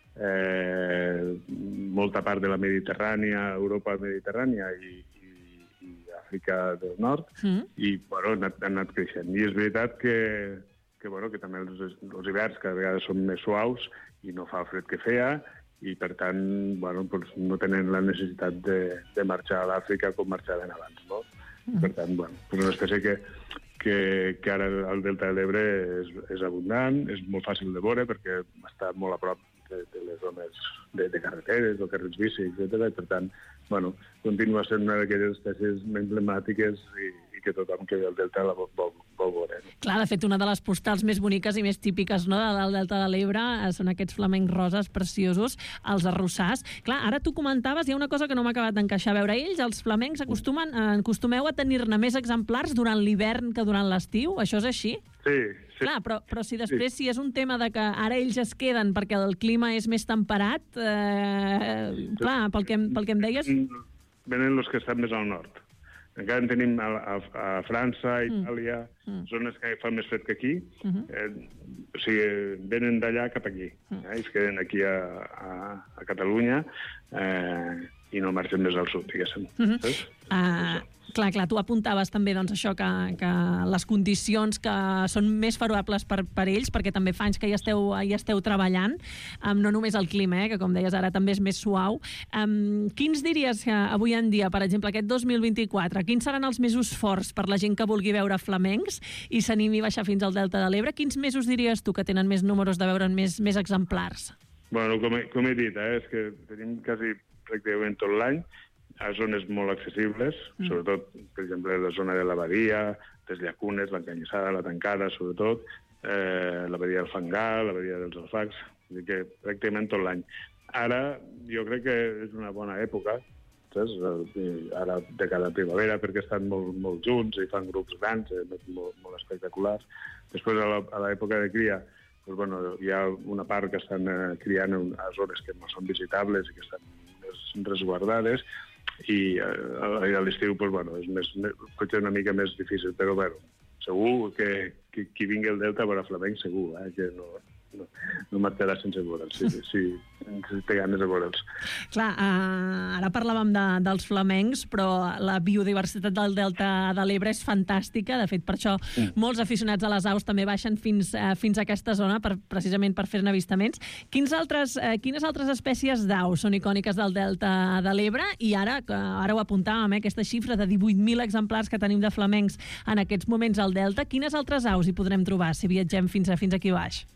Eh, molta part de la Mediterrània, Europa mediterrània i, i, i Àfrica del Nord, mm. i bueno, han anat, han anat creixent. I és veritat que, que, bueno, que també els, els hiverns cada vegada són més suaus i no fa el fred que feia, i per tant bueno, doncs no tenen la necessitat de, de marxar a l'Àfrica com marxaven abans. No? Mm. Per tant, bueno, és una espècie que, que, que ara el Delta de l'Ebre és, és abundant, és molt fàcil de veure perquè està molt a prop de, de les zones de, de carreteres o carrers bici, etcètera. I per tant, bueno, continua sent una d'aquelles espècies emblemàtiques i, i que tothom que ve al Delta la vol, vol, vol veure. No? Clar, de fet, una de les postals més boniques i més típiques, no, del Delta de l'Ebre són aquests flamencs roses preciosos, els arrossars. Clar, ara tu comentaves, hi ha una cosa que no m'ha acabat d'encaixar. A veure, ells, els flamencs, acostumen, acostumeu a tenir-ne més exemplars durant l'hivern que durant l'estiu? Això és així? Sí. Sí. Clar, però, però si després sí. si és un tema de que ara ells es queden perquè el clima és més temperat, eh, clar, pel que, pel que em deies... Venen els que estan més al nord. Encara en tenim a, a, a França, a Itàlia, mm. zones que fan més fred que aquí. Mm-hmm. eh, o sigui, venen d'allà cap aquí. Mm. Eh, es queden aquí a, a, a Catalunya eh, i no marxen més al sud, diguéssim. Mm-hmm. Uh, clar, clar, tu apuntaves també doncs, això que, que les condicions que són més favorables per, per ells, perquè també fa anys que hi esteu, hi esteu treballant, um, no només el clima, eh, que com deies ara també és més suau. Um, quins diries que avui en dia, per exemple, aquest dos mil vint-i-quatre, quins seran els mesos forts per la gent que vulgui veure flamencs i s'animi a baixar fins al Delta de l'Ebre? Quins mesos diries tu que tenen més números de veure'n més, més exemplars? Bueno, com he, com he dit, eh, és que tenim quasi pràcticament tot l'any, a zones molt accessibles, mm. sobretot, per exemple, la zona de la Badia, les Llacunes, la Canyissada, la Tancada, sobretot, eh, la Badia del Fangar, la Badia dels Alfacs, vull dir que pràcticament tot l'any. Ara, jo crec que és una bona època, saps? Ara de cada primavera, perquè estan molt, molt junts i fan grups grans, eh, molt, molt espectaculars. Després, a l'època de cria, doncs, bueno, hi ha una part que estan eh, criant a zones que no són visitables i que estan més resguardades, i a l'estiu pues, bueno, és més, potser una mica més difícil, però bueno, segur que, que qui vingui al Delta a veure flamenc, segur, eh, que no, no, no marxarà sense veure'ls, si, si, si té ganes de veure'ls. Clar, uh, ara parlàvem de, dels flamencs, però la biodiversitat del Delta de l'Ebre és fantàstica. De fet, per això mm. molts aficionats a les aus també baixen fins, uh, fins a aquesta zona, per, precisament per fer-ne avistaments. Quins altres, uh, quines altres espècies d'aus són icòniques del Delta de l'Ebre? I ara, que ara ho apuntàvem, eh, aquesta xifra de divuit mil exemplars que tenim de flamencs en aquests moments al Delta, quines altres aus hi podrem trobar si viatgem fins a, fins aquí baix?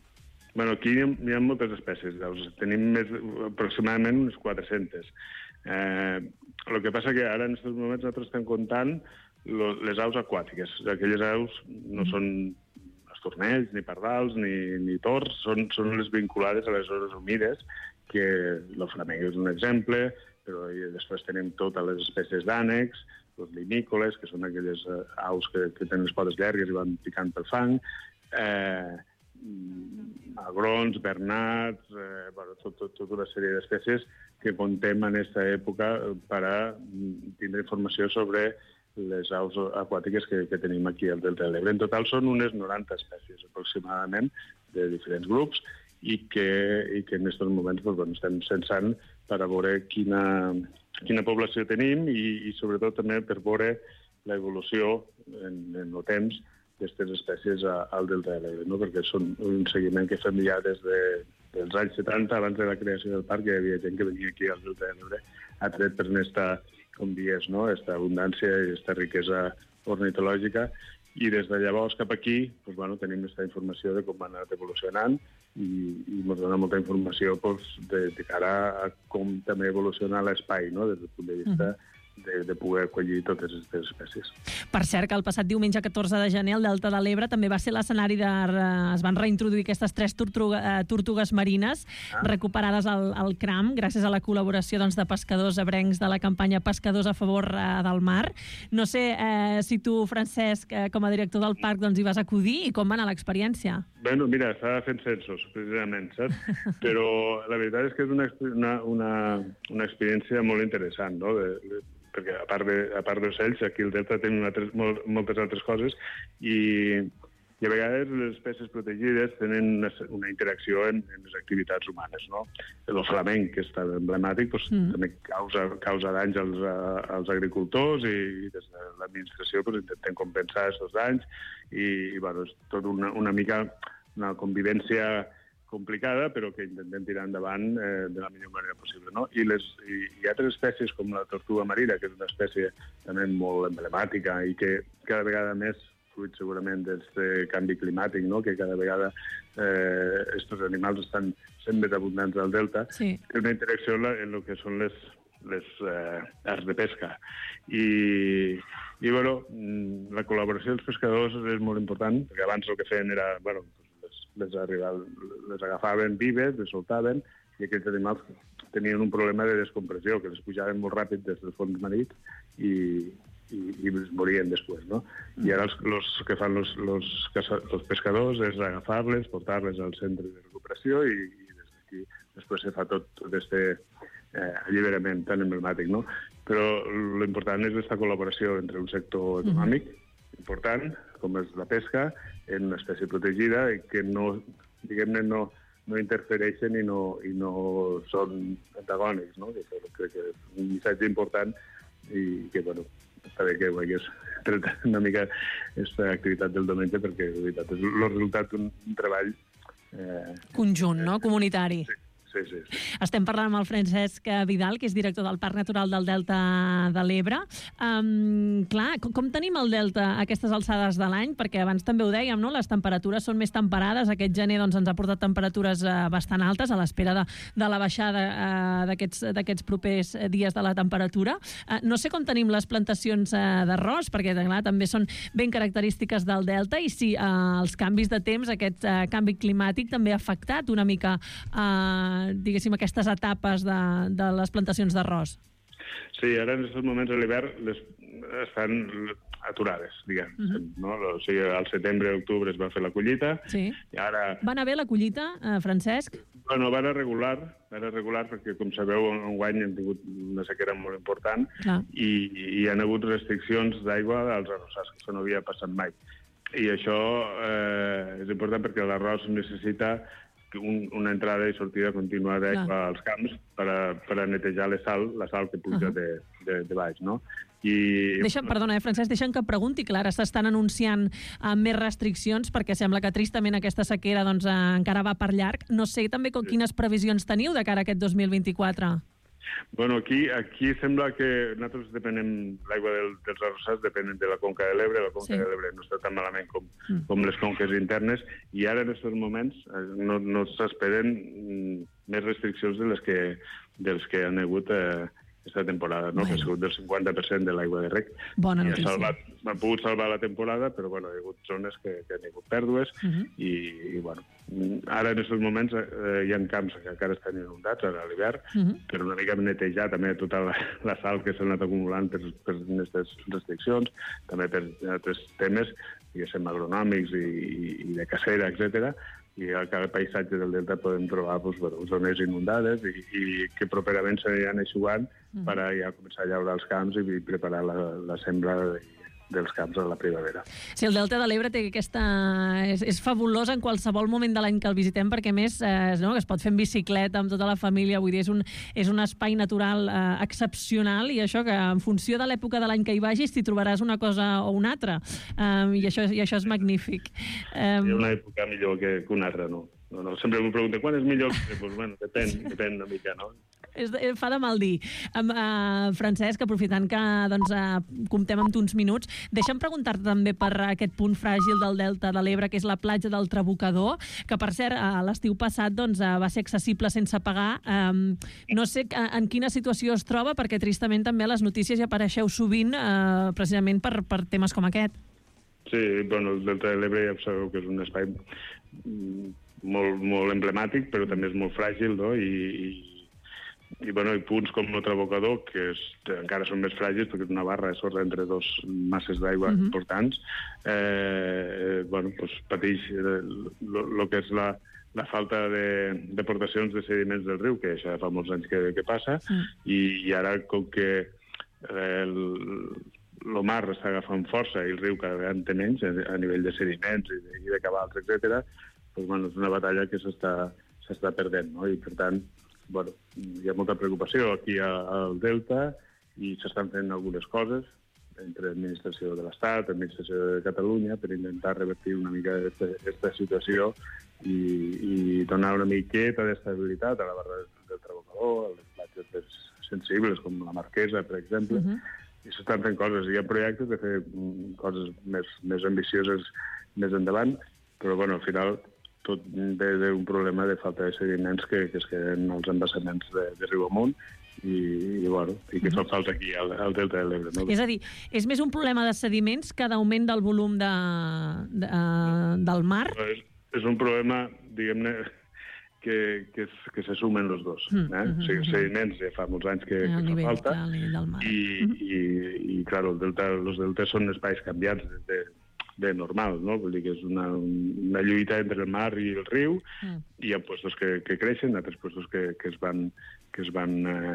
Bueno, aquí hi ha, hi ha moltes espècies d'aus. Tenim més, aproximadament unes quatre-centes. Eh, el que passa que ara en aquests moments nosaltres estem comptant lo, les aus aquàtiques. Aquelles aus no són estornells, ni pardals, ni, ni tors, són, són les vinculades a les zones humides, que el flamenc és un exemple, però després tenim totes les espècies d'ànecs, els limícoles, que són aquelles aus que, que tenen les potes llargues i van picant pel fang, eh, agrons, bernats, eh, bueno, tot, tot, tota una sèrie d'espècies que contem en aquesta època per a tindre informació sobre les aus aquàtiques que, que tenim aquí al Delta de l'Ebre. En total són unes noranta espècies aproximadament de diferents grups i que, i que en aquests moments doncs, bueno, estem censant per a veure quina, quina població tenim i, i sobretot també per veure l'evolució en, en el temps d'aquestes espècies a, al Delta de l'Ebre, no? Perquè són un seguiment que fem ja des de, dels anys setanta, abans de la creació del parc, hi havia gent que venia aquí al Delta de l'Ebre atret per aquesta, com dies, no? Esta abundància i aquesta riquesa ornitològica, i des de llavors cap aquí doncs, bueno, tenim aquesta informació de com ha anat evolucionant i, i ens dona molta informació doncs, de, de cara a com també evoluciona l'espai, no? Des del punt de vista mm-hmm. De, de poder acollir totes aquestes espècies. Per cert, que el passat diumenge catorze de gener el Delta de l'Ebre també va ser l'escenari de... Es van reintroduir aquestes tres tortuga, tortugues marines ah. recuperades al, al cram gràcies a la col·laboració doncs, de pescadors ebrencs de la campanya Pescadors a favor eh, del mar. No sé eh, si tu, Francesc, eh, com a director del parc, doncs, hi vas acudir i com va anar l'experiència? Bueno, mira, estava fent censos, precisament, saps? Però la veritat és que és una, una, una, una experiència molt interessant, no? De, de, perquè a part, de, a part d'ocells, aquí al Delta tenim altres, molt, moltes altres coses i, i a vegades les espècies protegides tenen una, una interacció en, en les activitats humanes, no? El flamenc, que és tan emblemàtic, doncs, mm. també causa, causa danys als, als agricultors i, i des de l'administració doncs, intentem compensar aquests danys i, i bueno, és tot una, una mica una convivència complicada, però que intentem tirar endavant eh, de la millor manera possible, no? I, les, i, i altres espècies, com la tortuga marina, que és una espècie també molt emblemàtica i que cada vegada més, fruit segurament d'aquest canvi climàtic, no? Que cada vegada aquests eh, animals estan sent més abundants al delta, sí. Té una interacció en, la, en el que són les, les eh, arts de pesca. I, i bueno, la col·laboració dels pescadors és molt important, perquè abans el que feien era, bueno, les, arribaven, les agafaven vives, les soltaven, i aquests animals tenien un problema de descompressió, que les pujaven molt ràpid des del fons marí i, i, i es morien després, no? I ara els, los que fan los, los, los pescadors és agafar-les, portar-les al centre de recuperació i, i des d'aquí després se fa tot, tot este eh, alliberament tan emblemàtic, no? Però l'important és aquesta col·laboració entre un sector econòmic mm-hmm. important, com és la pesca, en una espècie protegida i que no, diguem-ne, no, no interfereixen i no, i no són antagònics, no? Que crec que és un missatge important i que, bueno, està bé que ho hagués tret una mica aquesta activitat del diumenge perquè, de veritat, és el resultat d'un treball... Eh, conjunt, no? Comunitari. Sí. Sí, sí, sí. Estem parlant amb el Francesc Vidal, que és director del Parc Natural del Delta de l'Ebre. Um, clar, com, com tenim el Delta a aquestes alçades de l'any? Perquè abans també ho dèiem, no? Les temperatures són més temperades. Aquest gener doncs, ens ha portat temperatures uh, bastant altes a l'espera de, de la baixada uh, d'aquests propers dies de la temperatura. Uh, no sé com tenim les plantacions uh, d'arròs, perquè clar, també són ben característiques del Delta i si uh, els canvis de temps, aquest uh, canvi climàtic també ha afectat una mica... Uh, diguéssim, aquestes etapes de, de les plantacions d'arròs. Sí, ara en aquests moments a l'hivern les estan aturades, diguem. Uh-huh. No? O sigui, al setembre i octubre es va fer la collita. Sí. I ara... Va anar bé la collita, eh, Francesc? Bueno, va anar regular, va anar regular perquè, com sabeu, enguany hem tingut una sequera molt important Clar. i, i hi ha hagut restriccions d'aigua als arrossars, que això no havia passat mai. I això eh, és important perquè l'arròs necessita Un, una entrada i sortida contínua d'aigua als camps per a, per a netejar la sal, la sal que puja uh-huh. de, de, de baix, no? I... Deixa'm, perdona, eh, Francesc, deixa'm que pregunti, clar, ara s'estan anunciant uh, més restriccions perquè sembla que tristament aquesta sequera doncs, uh, encara va per llarg. No sé també com, quines previsions teniu de cara a aquest dos mil vint-i-quatre. Bueno, aquí, aquí sembla que nosaltres depenem, l'aigua del, dels arrossars depèn de la conca de l'Ebre, la conca Sí. de l'Ebre no està tan malament com, Mm. com les conques internes, i ara en aquests moments eh, no, no s'esperen mm, més restriccions de les que, dels que han hagut eh, aquesta temporada, no? Bueno. Que ha sigut del cinquanta per cent de l'aigua de rec. Bona I ha, notícia. salvat, ha pogut salvar la temporada, però bueno, hi ha hagut zones que, que han hagut pèrdues, Mhm. i, i bueno, ara en aquests moments eh, hi ha camps que encara estan inundats, ara a l'hivern, Mhm. però una mica netejar també tota la, la sal que s'ha anat acumulant per, per aquestes restriccions, també per altres temes, diguéssim, agronòmics i, i, i de cacera, etcètera. I al cada paisatge del delta podem trobar doncs, bueno, zones inundades i, i que properament s'aniran eixugant Mm. per a ja començar a llaurar els camps i preparar la, la sembra de, dels camps a la primavera. Sí, el Delta de l'Ebre té aquesta... És, és fabulós en qualsevol moment de l'any que el visitem, perquè a més eh, no, que es pot fer en bicicleta amb tota la família, vull dir, és un, és un espai natural eh, excepcional, i això que en funció de l'època de l'any que hi vagis t'hi trobaràs una cosa o una altra, um, i, això, i això és magnífic. Um, Hi ha una època millor que, que una altra, no? No, no, sempre m'ho pregunten, quan és millor? Pues, bueno, depèn, depèn una mica, no? És, de- fa de mal dir. Um, uh, Francesc, aprofitant que doncs, uh, comptem amb tu uns minuts, deixa'm preguntar-te també per aquest punt fràgil del Delta de l'Ebre, que és la platja del Trabucador, que per cert, uh, l'estiu passat doncs, uh, va ser accessible sense pagar. Um, no sé uh, en quina situació es troba, perquè tristament també a les notícies hi apareixeu sovint uh, precisament per, per temes com aquest. Sí, bueno, el Delta de l'Ebre ja sabeu que és un espai mm, molt, molt emblemàtic, però també és molt fràgil, no? I, i, i, bueno, i punts com el Trabocador, que és, encara són més fràgils perquè és una barra de sorra entre dos masses d'aigua Mhm. importants, eh, bueno, pues, pateix el que és la, la falta de deportacions de sediments del riu, que això fa molts anys que, que passa, Mm. i, i ara com que eh, el, el mar està agafant força i el riu cada vegada en té menys a, a nivell de sediments i de, i de cabals, etcètera, doncs, bueno, és una batalla que s'està s'està perdent, no? I per tant, bueno, hi ha molta preocupació aquí a- al Delta i s'estan fent algunes coses entre administració de l'Estat, administració de Catalunya, per intentar revertir una mica aquesta situació i, i donar una miqueta d'estabilitat a la barra del Trabocador, a les platges més sensibles, com la Marquesa, per exemple, Mhm. i s'estan fent coses. Hi ha projectes de fer mm, coses més, més ambicioses més endavant, però bueno, al final tot ve d'un problema de falta de sediments que, que es queden als embassaments de, de riu amunt i, i, bueno, i que fa falta aquí al, al Delta de l'Ebre. No? És a dir, és més un problema de sediments que d'augment del volum de, de, uh, del mar? És, és un problema, diguem-ne, que, que, es, que se sumen els dos. Mm, Eh? mm, O sigui, mm. sediments ja fa molts anys que, Al que fa nivell, falta. al nivell del mar. I, i, i claro, el delta, els deltes són espais canviants de, de, de normal, no? Vull dir que és una, una lluita entre el mar i el riu. Mm. Hi ha puestos que, que creixen, altres puestos que, que es van, que es van eh,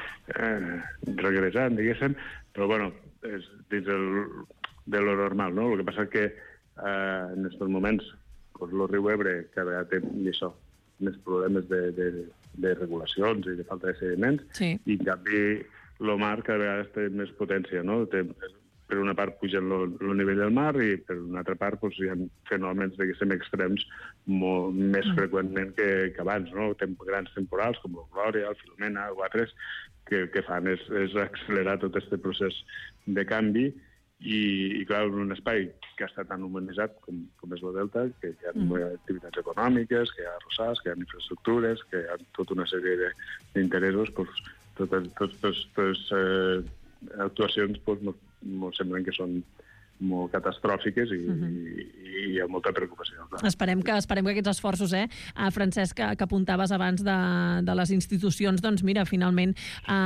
eh, regressant, diguéssim, però bueno, és dins el, de lo normal, no? El que passa que eh, en aquests moments pues, el riu Ebre cada vegada té això, més problemes de, de, de regulacions i de falta de sediments, Sí. i en canvi el mar cada vegada té més potència, no? Té, per una part pugen el nivell del mar i per una altra part doncs, hi ha fenòmens diguéssim extrems molt més Mm. freqüentment que, que abans, no? Tem grans temporals com el Glòria, el Filomena, o altres, que, que fan és, és accelerar tot aquest procés de canvi i, i clar, en un espai que està tan humanitzat com, com és el Delta, que hi ha Mm. activitats econòmiques, que hi ha arrossars, que hi ha infraestructures, que hi ha tota una sèrie de- d'interessos, doncs, totes, totes, totes, totes eh, actuacions doncs, ens semblen que són molt catastròfiques i, Mhm. i, i hi ha molta preocupació. Clar. Esperem que, esperem que aquests esforços, eh, a Francesc, que, que apuntaves abans de, de les institucions, doncs mira, finalment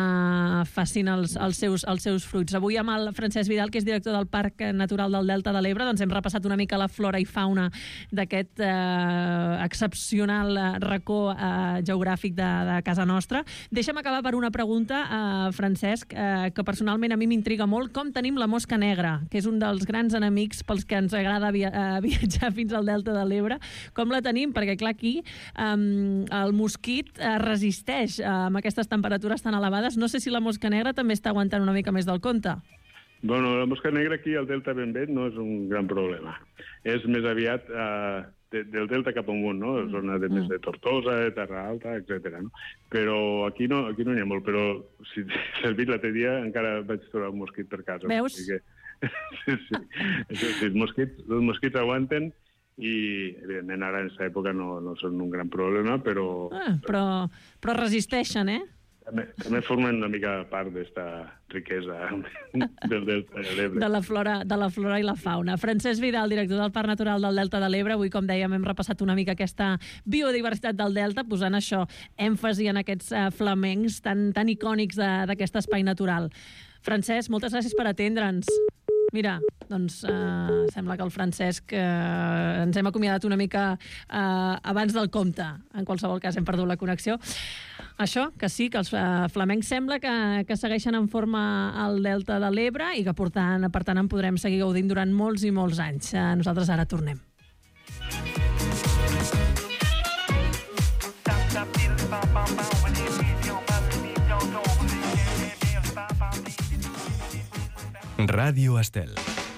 eh, facin els, els, seus, els seus fruits. Avui amb el Francesc Vidal, que és director del Parc Natural del Delta de l'Ebre, doncs hem repassat una mica la flora i fauna d'aquest eh, excepcional eh, racó eh, geogràfic de, de casa nostra. Deixa'm acabar per una pregunta, eh, Francesc, eh, que personalment a mi m'intriga molt. Com tenim la mosca negra, que és un dels grans enemics pels que ens agrada via eh, viatjar fins al Delta de l'Ebre? Com la tenim? Perquè, clar, aquí um, el mosquit eh, resisteix eh, amb aquestes temperatures tan elevades. No sé si la mosca negra també està aguantant una mica més del compte. Bueno, la mosca negra aquí al Delta ben bé no és un gran problema. És més aviat eh, de, del delta cap amunt, no? Mm. Zona de més de Tortosa, de Terra Alta, etcètera. No? Però aquí no, aquí no n'hi ha molt, però si servit l'altre dia encara vaig trobar un mosquit per casa. Veus? Que... sí, sí. Això, sí, els mosquits, els mosquits aguanten i, evidentment, ara en aquesta època no, no són un gran problema, però... Ah, però, però resisteixen, eh? També, també formen una mica part d'esta riquesa del Delta de l'Ebre. De la, flora, de la flora i la fauna. Francesc Vidal, director del Parc Natural del Delta de l'Ebre. Avui, com dèiem, hem repassat una mica aquesta biodiversitat del Delta, posant això, èmfasi en aquests uh, flamencs tan, tan icònics d'aquest espai natural. Francesc, moltes gràcies per atendre'ns. Mira, doncs uh, sembla que el Francesc uh, ens hem acomiadat una mica uh, abans del compte. En qualsevol cas, hem perdut la connexió. Això, que sí, que els uh, flamencs sembla que, que segueixen en forma al Delta de l'Ebre i que, per tant, per tant, en podrem seguir gaudint durant molts i molts anys. Uh, nosaltres ara tornem. Ràdio Estel.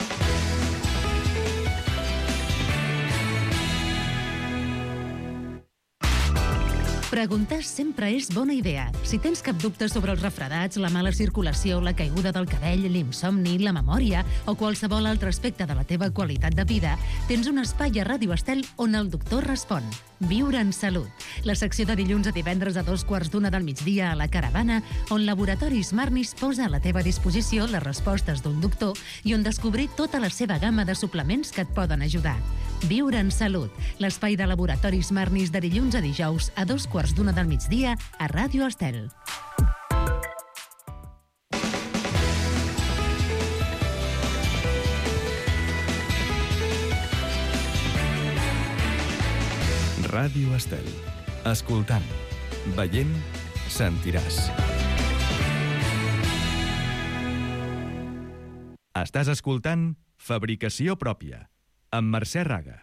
Preguntar sempre és bona idea. Si tens cap dubte sobre els refredats, la mala circulació, la caiguda del cabell, l'insomni, la memòria o qualsevol altre aspecte de la teva qualitat de vida, tens un espai a Ràdio Estel on el doctor respon. Viure en salut. La secció de dilluns a divendres a dos quarts d'una del migdia a la Caravana, on Laboratoris Marnis posa a la teva disposició les respostes d'un doctor i on descobrir tota la seva gamma de suplements que et poden ajudar. Viure en salut. L'espai de Laboratoris Marnis de dilluns a dijous a dos quarts d'una del migdia a Ràdio Estel. Ràdio Estel. Escoltant, veient, sentiràs. Estàs escoltant Fabricació pròpia, amb Mercè Raga.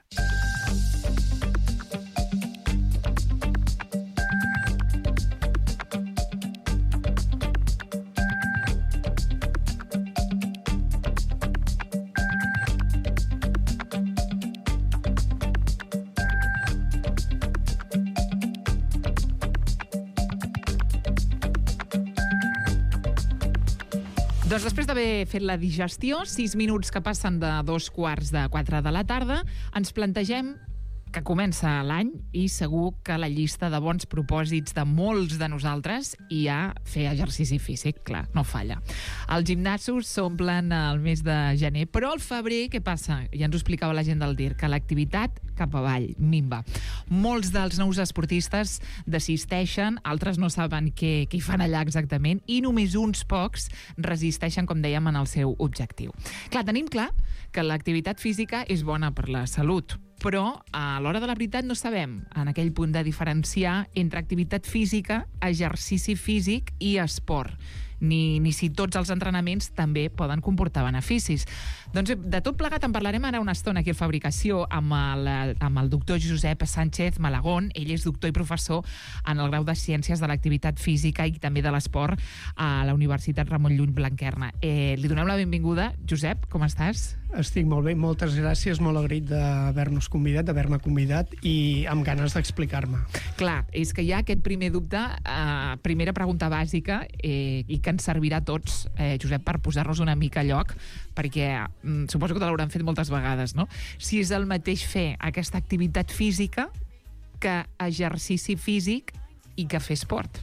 Doncs després d'haver fet la digestió, sis minuts que passen de dos quarts de quatre de la tarda, ens plantegem que comença l'any i segur que la llista de bons propòsits de molts de nosaltres hi ha fer exercici físic, clar, no falla. Els gimnasos s'omplen al mes de gener, però al febrer què passa? Ja ens ho explicava la gent del D I R, que l'activitat cap avall, minva. Molts dels nous esportistes desisteixen, altres no saben què, què hi fan allà exactament i només uns pocs resisteixen, com dèiem, en el seu objectiu. Clar, tenim clar que l'activitat física és bona per la salut, però a l'hora de la veritat no sabem en aquell punt de diferenciar entre activitat física, exercici físic i esport. Ni, ni si tots els entrenaments també poden comportar beneficis. Doncs de tot plegat en parlarem ara una estona aquí a Fabricació amb el, amb el doctor Josep Sánchez Malagón. Ell és doctor i professor en el grau de Ciències de l'Activitat Física i també de l'Esport a la Universitat Ramon Llull Blanquerna. Eh, li donem la benvinguda. Josep, com estàs? Estic molt bé, moltes gràcies, molt agraït d'haver-nos convidat, d'haver-me convidat i amb ganes d'explicar-me. Clar, és que hi ha aquest primer dubte, eh, primera pregunta bàsica, eh, i que ens servirà a tots, eh, Josep, per posar-nos una mica a lloc, perquè mm, suposo que te l'hauran fet moltes vegades, no? Si és el mateix fer aquesta activitat física que exercici físic i que fer esport.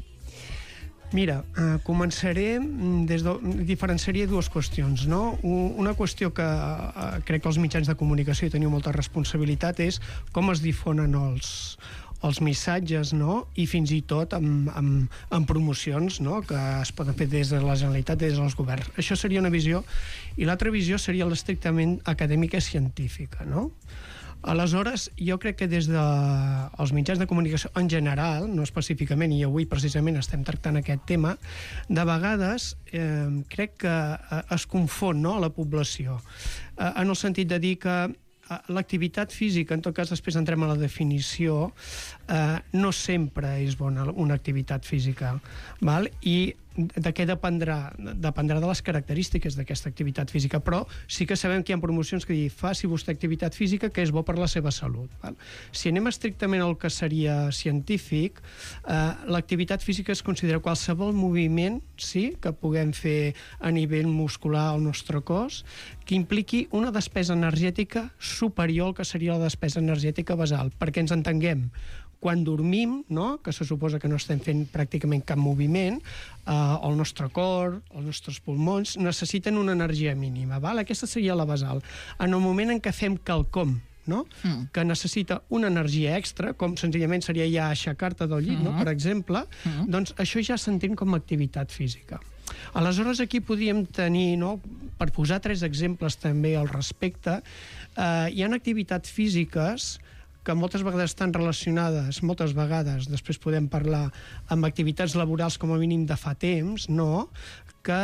Mira, eh, començaré des de... diferenciaria dues qüestions, no? Una qüestió que eh, crec que els mitjans de comunicació hi teniu molta responsabilitat és com es difonen els, els missatges, no? I fins i tot amb, amb, amb promocions, no? Que es poden fer des de la Generalitat, des dels governs. Això seria una visió. I l'altra visió seria l'estrictament acadèmica i científica, no? Aleshores, jo crec que des dels de mitjans de comunicació en general, no específicament, i avui precisament estem tractant aquest tema, de vegades eh, crec que eh, es confon, no?, a la població, eh, en el sentit de dir que eh, l'activitat física, en tot cas després entrem a la definició, eh, no sempre és bona una activitat física, val? I de què dependrà? Dependrà de les característiques d'aquesta activitat física, però sí que sabem que hi ha promocions que diuen faci vostè activitat física que és bo per la seva salut. Val? Si anem estrictament al que seria científic, eh, l'activitat física es considera qualsevol moviment, sí, que puguem fer a nivell muscular al nostre cos, que impliqui una despesa energètica superior al que seria la despesa energètica basal. Perquè ens entenguem, quan dormim, no? Que se suposa que no estem fent pràcticament cap moviment, eh, el nostre cor, els nostres pulmons, necessiten una energia mínima. Val? Aquesta seria la basal. En el moment en què fem quelcom, no? Mm. que necessita una energia extra, com senzillament seria ja aixecar-te del llit, mm. no? per exemple, mm. doncs això ja s'entén com a activitat física. Aleshores, aquí podríem tenir, no? per posar tres exemples també al respecte, eh, hi ha activitats físiques que moltes vegades estan relacionades, moltes vegades, després podem parlar amb activitats laborals com a mínim de fa temps, no? que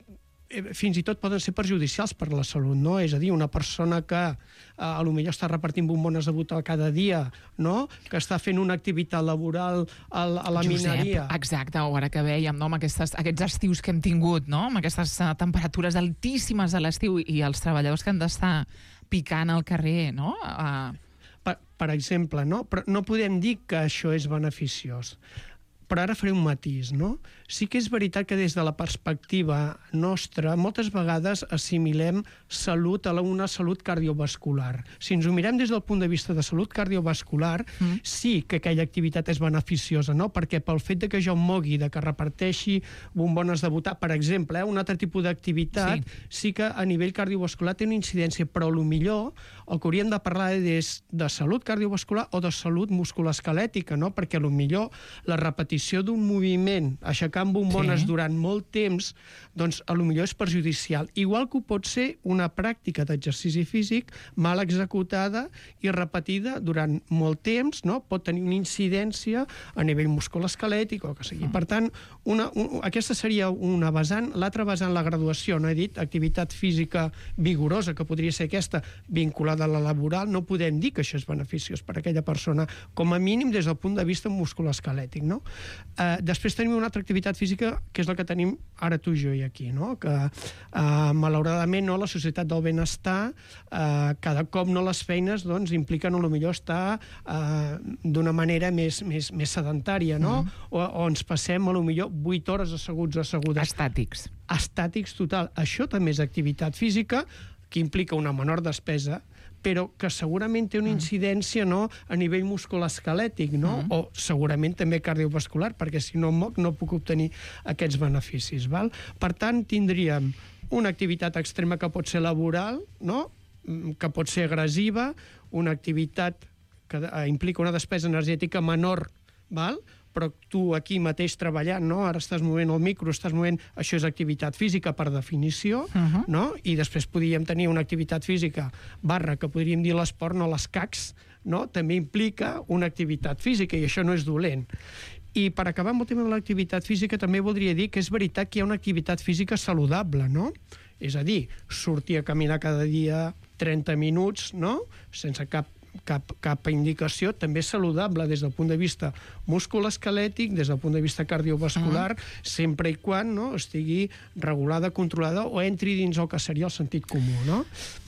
eh, fins i tot poden ser perjudicials per la salut, no? És a dir, una persona que eh, a lo millor està repartint bombones de butà cada dia, no? Que està fent una activitat laboral a, a la Josep, mineria. Exacte, o ara que vèiem, no? amb aquestes, aquests estius que hem tingut, no? amb aquestes uh, temperatures altíssimes a l'estiu i els treballadors que han d'estar picant al carrer, no? Uh... Per, per exemple, no? Però no podem dir que això és beneficiós. Però ara faré un matís, no? Sí que és veritat que des de la perspectiva nostra moltes vegades assimilem salut a una salut cardiovascular. Si ens ho mirem des del punt de vista de salut cardiovascular, mm. sí que aquella activitat és beneficiosa, no? Perquè pel fet de que jo em mogui, de que reparteixi bombones de butà, per exemple, eh, un altre tipus d'activitat, sí. sí que a nivell cardiovascular té una incidència, però el millor el que hauríem de parlar és de salut cardiovascular o de salut musculoesquelètica, no? Perquè el millor la repetició d'un moviment, aixecant bombones sí. durant molt temps, doncs a lo millor és perjudicial. Igual que ho pot ser una pràctica d'exercici físic mal executada i repetida durant molt temps, no? Pot tenir una incidència a nivell musculoesquelètic o que sigui. Mm. Per tant, una, un, aquesta seria una vessant. L'altra vessant, la graduació, no he dit, activitat física vigorosa, que podria ser aquesta vinculada a la laboral, no podem dir que això és beneficiós per a aquella persona, com a mínim des del punt de vista musculoesquelètic, no? Uh, després tenim una altra activitat física, que és la que tenim ara tu i jo i aquí, no? Que uh, malauradament no, la societat del benestar, uh, cada cop no les feines doncs, impliquen a lo millor estar uh, d'una manera més, més, més sedentària, no? Mm. O, o ens passem a lo millor vuit hores asseguts o assegudes. Estàtics. Estàtics total. Això també és activitat física, que implica una menor despesa, però que segurament té una incidència no, a nivell musculoesquelètic, no? Mm. O segurament també cardiovascular, perquè si no em moc no puc obtenir aquests beneficis. Val? Per tant, tindríem una activitat extrema que pot ser laboral, no? Que pot ser agressiva, una activitat que implica una despesa energètica menor, val? Però tu aquí mateix treballant, no? Ara estàs movent el micro, estàs movent... Això és activitat física per definició, uh-huh. no? I després podríem tenir una activitat física barra, que podríem dir l'esport, no les cacs, no? També implica una activitat física i això no és dolent. I per acabar amb el tema de l'activitat física també voldria dir que és veritat que hi ha una activitat física saludable, no? És a dir, sortir a caminar cada dia trenta minuts, no? Sense cap Cap, cap indicació, també saludable des del punt de vista musculoesquelètic, des del punt de vista cardiovascular, mm. sempre i quan no, estigui regulada, controlada o entri dins el que seria el sentit comú, no?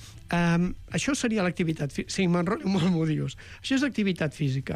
Um, això seria l'activitat física. Sí, m'enrotllo molt, m'ho dius. Això és activitat física.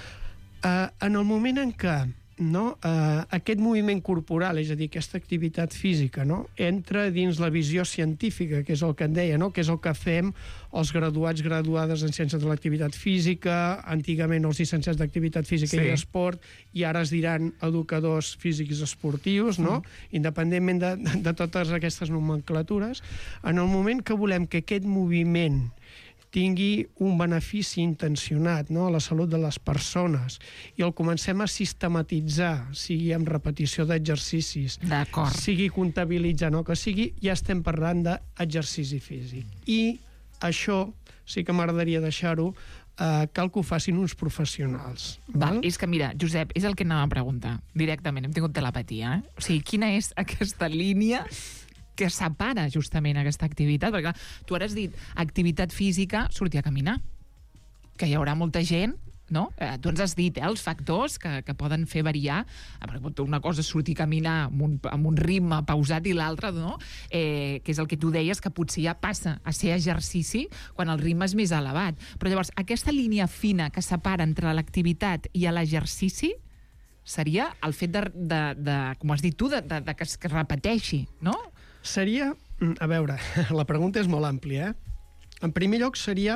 Uh, en el moment en què no, uh, aquest moviment corporal, és a dir, aquesta activitat física, no, entra dins la visió científica, que és el que et deia, no, que és el que fem els graduats, graduades en ciències de l'activitat física, antigament els llicenciats d'activitat física sí. i esport, i ara es diran educadors físics esportius, no? Mm. Independentment de, de, de totes aquestes nomenclatures. En el moment que volem que aquest moviment tingui un benefici intencionat, no?, a la salut de les persones i el comencem a sistematitzar, sigui amb repetició d'exercicis, sigui comptabilitzant o que sigui, ja estem parlant d'exercici físic. I això sí que m'agradaria deixar-ho, eh, cal que ho facin uns professionals. Val? És que, mira, Josep, és el que anava a preguntar directament, hem tingut telepatia, eh? O sigui, quina és aquesta línia que separa justament aquesta activitat? Perquè clar, tu ara has dit activitat física, sortir a caminar. Que hi haurà molta gent no? Eh, tu ens has dit, eh, els factors que, que poden fer variar. Una cosa és sortir a caminar amb un, amb un ritme pausat i l'altra, no? Eh, que és el que tu deies, que potser ja passa a ser exercici quan el ritme és més elevat. Però llavors, aquesta línia fina que separa entre l'activitat i l'exercici seria el fet de, de, de com has dit tu, de, de, de que es repeteixi, no? Seria, a veure, la pregunta és molt àmplia, eh? En primer lloc seria,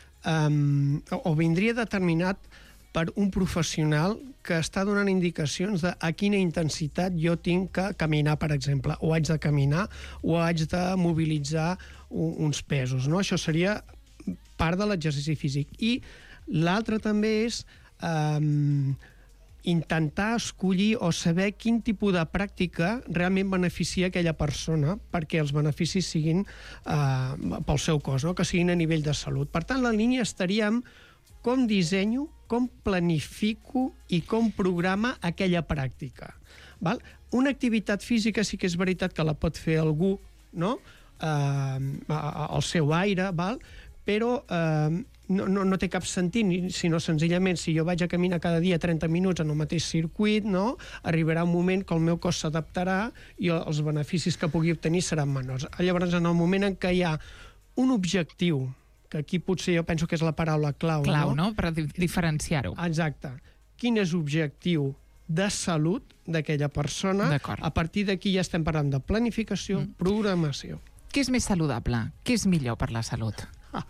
um, o vindria determinat per un professional que està donant indicacions de a quina intensitat jo tinc que caminar, per exemple, o haig de caminar, o haig de mobilitzar uns pesos, no? Això seria part de l'exercici físic. I l'altre també és um, intentar escollir o saber quin tipus de pràctica realment beneficia aquella persona perquè els beneficis siguin eh, pel seu cos, no? Que siguin a nivell de salut. Per tant, la línia estaríem com dissenyo, com planifico i com programa aquella pràctica. Val? Una activitat física sí que és veritat que la pot fer algú, no? Eh, al seu aire, val? Però eh, no, no, no té cap sentit, sinó senzillament si jo vaig a caminar cada dia trenta minuts en el mateix circuit, no? Arribarà un moment que el meu cos s'adaptarà i els beneficis que pugui obtenir seran menors. Llavors, en el moment en què hi ha un objectiu, que aquí potser jo penso que és la paraula clau, clau, no? no? Per diferenciar-ho. Exacte. Quin és l'objectiu de salut d'aquella persona? A partir d'aquí ja estem parlant de planificació, mm. programació. Què és més saludable? Què és millor per la salut?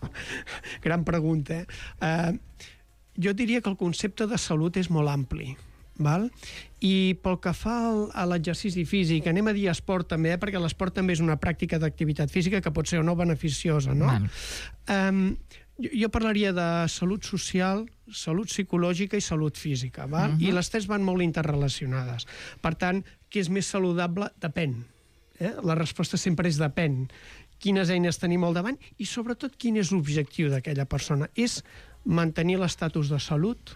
Gran pregunta, eh? Uh, jo diria que el concepte de salut és molt ampli, val? I pel que fa al, a l'exercici físic, anem a dir esport també, eh? Perquè l'esport també és una pràctica d'activitat física que pot ser o no beneficiosa, no? Um, jo, jo parlaria de salut social, salut psicològica i salut física, val? Uh-huh. I les tres van molt interrelacionades. Per tant, què és més saludable? Depèn. Eh? La resposta sempre és depèn. Quines eines tenim al davant i, sobretot, quin és l'objectiu d'aquella persona. És mantenir l'estatus de salut.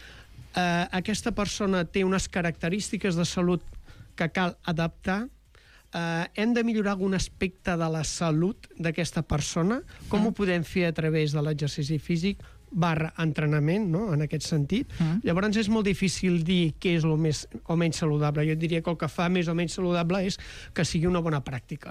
Eh, aquesta persona té unes característiques de salut que cal adaptar. Eh, hem de millorar algun aspecte de la salut d'aquesta persona. Com mm. ho podem fer a través de l'exercici físic barra entrenament, no? En aquest sentit. Mm. Llavors és molt difícil dir què és el més o menys saludable. Jo diria que el que fa més o menys saludable és que sigui una bona pràctica.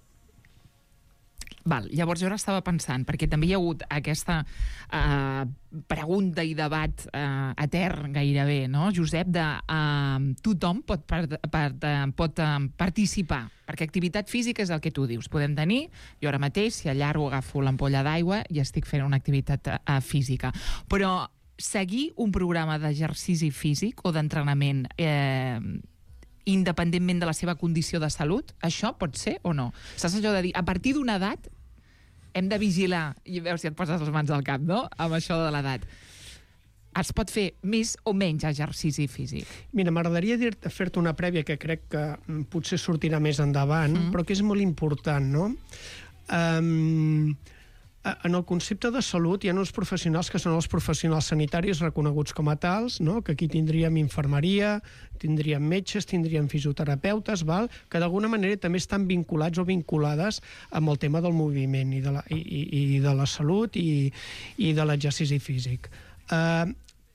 Val, llavors jo ara estava pensant, perquè també hi ha hagut aquesta uh, pregunta i debat uh, etern gairebé, no, Josep, de uh, tothom pot, per, per, uh, pot uh, participar, perquè activitat física és el que tu dius. Podem tenir, jo ara mateix, si allargo, agafo l'ampolla d'aigua i estic fent una activitat uh, física. Però seguir un programa d'exercici físic o d'entrenament eh, independentment de la seva condició de salut, això pot ser o no? Saps allò de dir, a partir d'una edat hem de vigilar, i veus si et poses les mans al cap, no?, amb això de l'edat. Es pot fer més o menys exercici físic? Mira, m'agradaria fer-te una prèvia que crec que potser sortirà més endavant, mm. però que és molt important, no? Um, en el concepte de salut hi ha uns professionals que són els professionals sanitaris reconeguts com a tals, no? Que aquí tindríem infermeria, tindríem metges, tindríem fisioterapeutes, val? Que d'alguna manera també estan vinculats o vinculades amb el tema del moviment i de la, i, i, i de la salut i, i de l'exercici físic. Uh,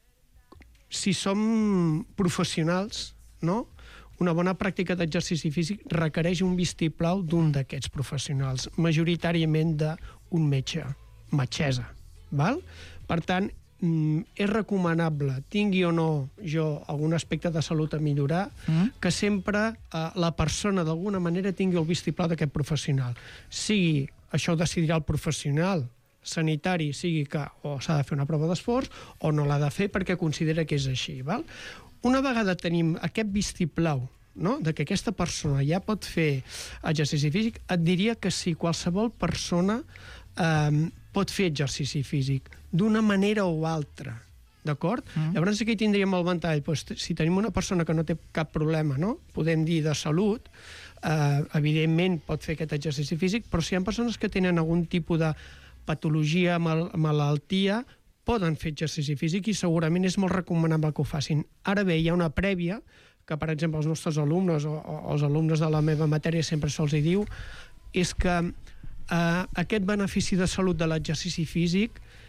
si som professionals, no?, una bona pràctica d'exercici físic requereix un vistiplau d'un d'aquests professionals, majoritàriament d'un metge, metgessa, val? Per tant, és recomanable, tingui o no jo algun aspecte de salut a millorar, mm. que sempre eh, la persona d'alguna manera tingui el vistiplau d'aquest professional. Sigui, això ho decidirà el professional sanitari, sigui que o s'ha de fer una prova d'esforç o no l'ha de fer perquè considera que és així, val? Una vegada tenim aquest vistiplau, no?, de que aquesta persona ja pot fer exercici físic, et diria que sí, qualsevol persona eh, pot fer exercici físic d'una manera o altra, d'acord? Mm. Llavors aquí tindríem el ventall, doncs, si tenim una persona que no té cap problema, no?, podem dir de salut, eh, evidentment pot fer aquest exercici físic, però si hi ha persones que tenen algun tipus de patologia, mal, malaltia, poden fer exercici físic i segurament és molt recomanable que ho facin. Ara bé, hi ha una prèvia que, per exemple, els nostres alumnes o, o els alumnes de la meva matèria sempre se'ls hi diu, és que eh, aquest benefici de salut de l'exercici físic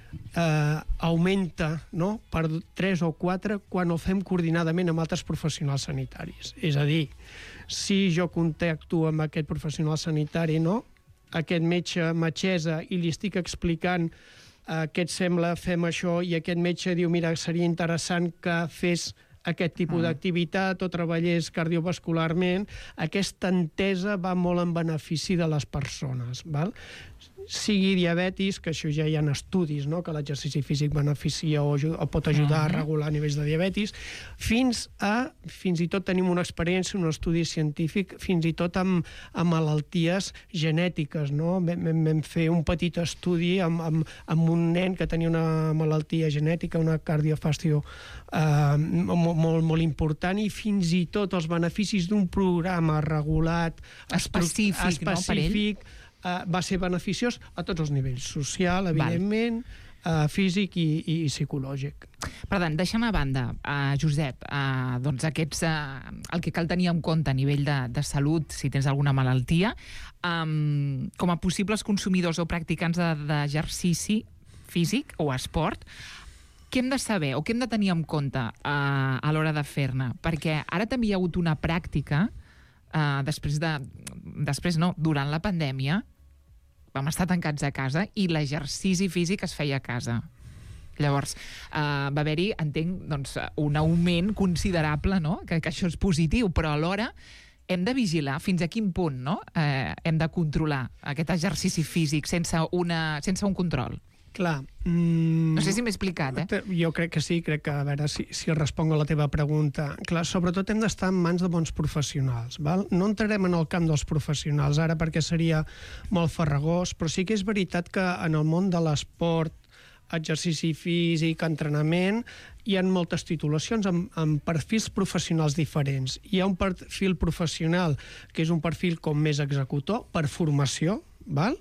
eh, augmenta, no?, per tres o quatre quan ho fem coordinadament amb altres professionals sanitaris. És a dir, si jo contacto amb aquest professional sanitari, no?, aquest metge, metgessa, i li estic explicant eh, què et sembla, fem això, i aquest metge diu, mira, seria interessant que fes aquest tipus Mm. d'activitat o treballés cardiovascularment, aquesta entesa va molt en benefici de les persones, val? Sigui diabetis, que això ja hi ha estudis, no?, que l'exercici físic beneficia o, o pot ajudar a regular nivells de diabetis, fins a, fins i tot tenim una experiència, un estudi científic, fins i tot amb, amb malalties genètiques, no? Vam, vam fer un petit estudi amb, amb, amb un nen que tenia una malaltia genètica, una cardiofàstio eh, molt, molt, molt important, i fins i tot els beneficis d'un programa regulat, específic, específic, no, per ell? Uh, va ser beneficiós a tots els nivells, social, evidentment, uh, físic i, i psicològic. Per tant, deixant a banda, uh, Josep, uh, doncs aquests, uh, el que cal tenir en compte a nivell de, de salut, si tens alguna malaltia, um, com a possibles consumidors o practicants de- d'exercici físic o esport, què hem de saber o què hem de tenir en compte uh, a l'hora de fer-ne? Perquè ara també hi ha hagut una pràctica, uh, després de... després no, durant la pandèmia, vam estar tancats a casa i l'exercici físic es feia a casa. Llavors, uh, va haver-hi, entenc, doncs, un augment considerable, no?, que, que això és positiu, però alhora hem de vigilar fins a quin punt, no?, eh, hem de controlar aquest exercici físic sense, una, sense un control. Clar. Mm, No sé si m'he explicat, eh? Jo crec que sí, crec que, a veure si, si responc a la teva pregunta. Clar, sobretot hem d'estar en mans de bons professionals, val? No entrarem en el camp dels professionals ara perquè seria molt farragós, però sí que és veritat que en el món de l'esport, exercici físic, entrenament, hi ha moltes titulacions amb, amb perfils professionals diferents. Hi ha un perfil professional que és un perfil com més executor, per formació, val?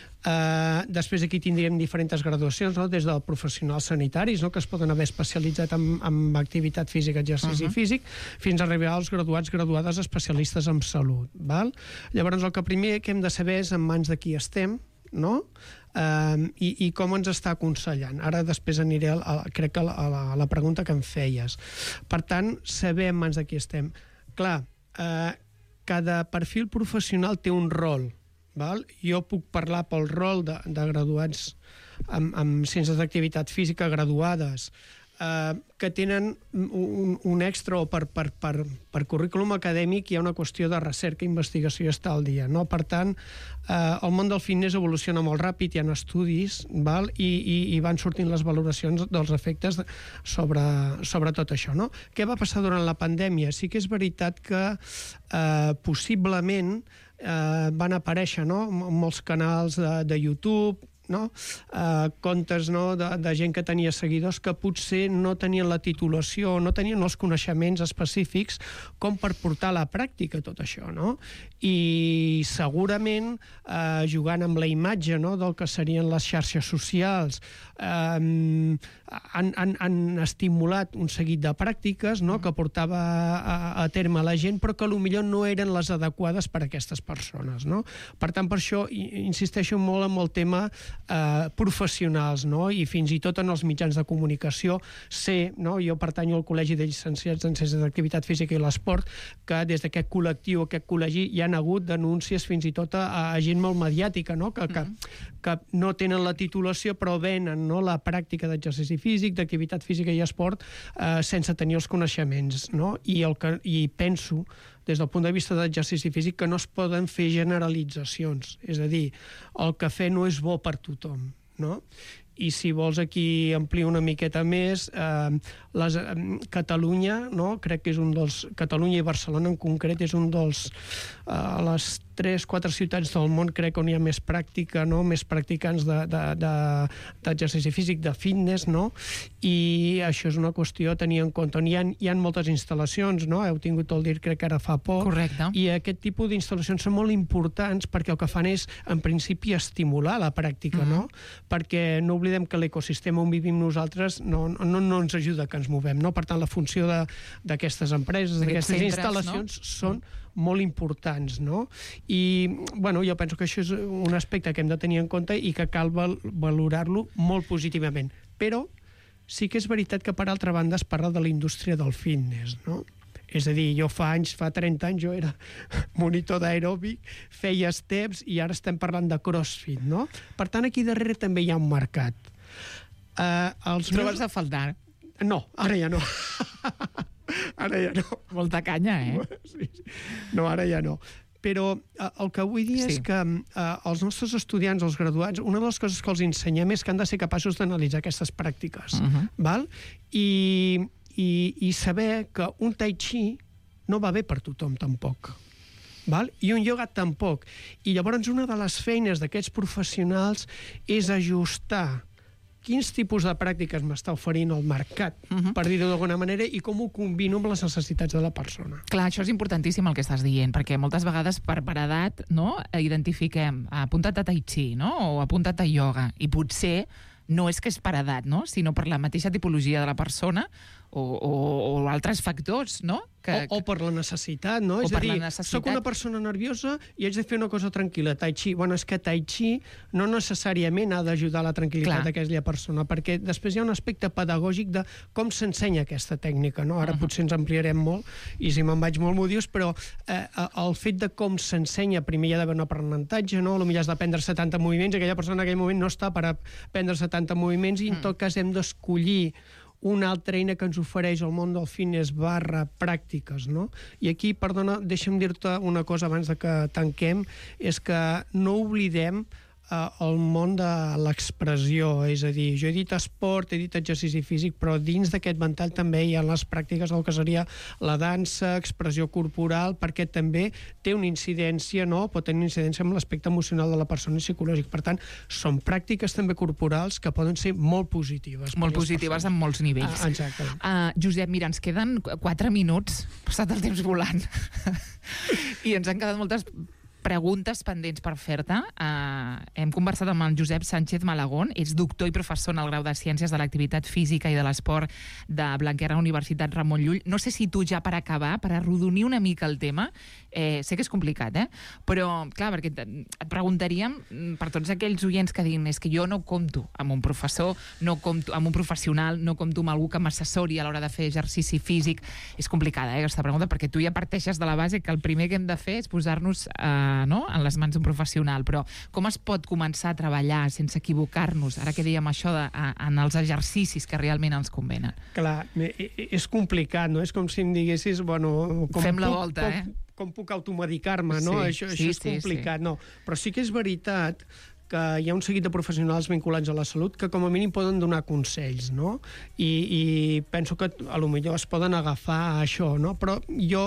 Uh, després aquí tindríem diferents graduacions, no?, des dels professionals sanitaris, no?, que es poden haver especialitzat en, en activitat física, exercici Uh-huh. físic, fins a arribar als graduats, graduades especialistes en salut. Val? Llavors, el que primer que hem de saber és en mans de qui estem, no?, um, i, i com ens està aconsellant. Ara després aniré a, a, crec que a la, a la pregunta que em feies. Per tant, saber en mans de qui estem. Clar, uh, cada perfil professional té un rol, val? Jo puc parlar pel rol de, de graduats amb, amb ciències d'activitat física graduades eh, que tenen un, un extra o per, per, per, per currículum acadèmic hi ha una qüestió de recerca i investigació està al dia, no? Per tant, eh, el món del fitness evoluciona molt ràpid, hi ha estudis, val? I, i, i van sortint les valoracions dels efectes de, sobre, sobre tot això, no? Què va passar durant la pandèmia? Sí que és veritat que eh, possiblement eh, van aparèixer, no?, molts canals de, de YouTube, no? Uh, comptes, no?, de, de gent que tenia seguidors que potser no tenien la titulació, no tenien els coneixements específics com per portar a la pràctica tot això, no? I segurament uh, jugant amb la imatge, no?, del que serien les xarxes socials, um, han, han, han estimulat un seguit de pràctiques, no?, que portava a, a terme la gent, però que potser no eren les adequades per a aquestes persones, no? Per tant, per això insisteixo molt en el tema eh, professionals, no?, i fins i tot en els mitjans de comunicació sé, no?, jo pertanyo al Col·legi de Llicenciats en Ciències d'Activitat Física i l'Esport, que des d'aquest col·lectiu, aquest col·legi, hi han hagut denúncies fins i tot a, a gent molt mediàtica, no?, que, que, que no tenen la titulació però venen, no?, la pràctica d'exercici físic, d'activitat física i esport eh, sense tenir els coneixements, no? I, el que, i penso des del punt de vista d'exercici físic que no es poden fer generalitzacions, és a dir, el cafè no és bo per tothom, no? I si vols aquí ampliar una miqueta més, eh, les, eh, Catalunya, no?, crec que és un dels... Catalunya i Barcelona en concret és un dels... Eh, les tres, quatre ciutats del món crec on hi ha més pràctica, no?, més practicants d'exercici de, de, físic, de fitness, no?, i això és una qüestió a tenir en compte. Hi ha, hi ha moltes instal·lacions, no?, heu tingut el dir crec que ara fa poc. Correcte. I aquest tipus d'instal·lacions són molt importants perquè el que fan és, en principi, estimular la pràctica, mm-hmm. no?, perquè no oblidem que l'ecosistema on vivim nosaltres no, no, no ens ajuda que ens movem, no? Per tant, la funció d'aquestes empreses, d'aquestes instal·lacions, no? són molt importants, no? I, bueno, jo penso que això és un aspecte que hem de tenir en compte i que cal val valorar-lo molt positivament. Però sí que és veritat que, per altra banda, es parla de la indústria del fitness, no? És a dir, jo fa anys, fa trenta anys, jo era monitor d'aeròbic, feia steps i ara estem parlant de crossfit, no? Per tant, aquí darrere també hi ha un mercat. Uh, els Trobes meus... a faltar? No, ara ja no. Ara ja no. Molta canya, eh? Sí. No, ara ja no. Però eh, el que vull dir sí. és que eh, els nostres estudiants, els graduats, una de les coses que els ensenyem és que han de ser capaços d'analitzar aquestes pràctiques, uh-huh. val? I, i, i saber que un tai chi no va bé per tothom, tampoc. Val? I un ioga tampoc. I llavors una de les feines d'aquests professionals és ajustar quins tipus de pràctiques m'està oferint el mercat, uh-huh. per dir-ho d'alguna manera, i com ho combino amb les necessitats de la persona. Clar, això és importantíssim el que estàs dient, perquè moltes vegades per, per edat, no, identifiquem apuntat a tai chi, no, o apuntat a ioga, i potser no és que és per edat, no, sinó per la mateixa tipologia de la persona o, o, o altres factors, no? Que, o, o per la necessitat, no? O és per a dir, la necessitat. Soc una persona nerviosa i haig de fer una cosa tranquil·la, tai chi. Bueno, és que tai chi no necessàriament ha d'ajudar la tranquil·litat d'aquella persona, perquè després hi ha un aspecte pedagògic de com s'ensenya aquesta tècnica, no? Ara uh-huh. potser ens ampliarem molt, i si me'n vaig molt, m'ho dius, però eh, el fet de com s'ensenya, primer hi ha d'haver un aprenentatge, no? Potser has d'aprendre setanta moviments, i aquella persona en aquell moment no està per aprendre setanta moviments, i en tot cas hem d'escollir una altra eina que ens ofereix el món del fitness barra pràctiques, no? I aquí, perdona, deixa'm dir-te una cosa abans de que tanquem, és que no oblidem eh, el món de l'expressió, és a dir, jo he dit esport, he dit exercici físic, però dins d'aquest ventall també hi ha les pràctiques del que seria la dansa, expressió corporal, perquè també té una incidència, no? Pot tenir una incidència amb l'aspecte emocional de la persona i psicològic. Per tant, són pràctiques també corporals que poden ser molt positives. Molt positives en molts nivells. Ah, exacte. Uh, Josep, mira, ens queden quatre minuts, passat el temps volant, i ens han quedat moltes preguntes pendents per fer-te. Uh, hem conversat amb el Josep Sánchez Malagón, és doctor i professor en el grau de Ciències de l'Activitat Física i de l'Esport de Blanquerna Universitat Ramon Llull. No sé si tu ja per acabar, per arrodonir una mica el tema, eh, sé que és complicat, eh? Però, clar, perquè et preguntaríem per tots aquells oients que diuen és que jo no compto amb un professor, no compto amb un professional, no compto amb algú que m'assessori a l'hora de fer exercici físic. És complicada, eh, aquesta pregunta, perquè tu ja parteixes de la base que el primer que hem de fer és posar-nos eh, no? en les mans d'un professional, però com es pot començar a treballar sense equivocar-nos, ara que dèiem això de, a, en els exercicis que realment ens convenen? Clar, és complicat, no? És com si em diguessis, bueno... Com Fem la puc, volta, com, eh? Com puc automedicar-me, no? Sí, això sí, això és sí, complicat, sí. no. Però sí que és veritat que hi ha un seguit de professionals vinculats a la salut que com a mínim poden donar consells, no? I, i penso que a lo millor es poden agafar a això, no? Però jo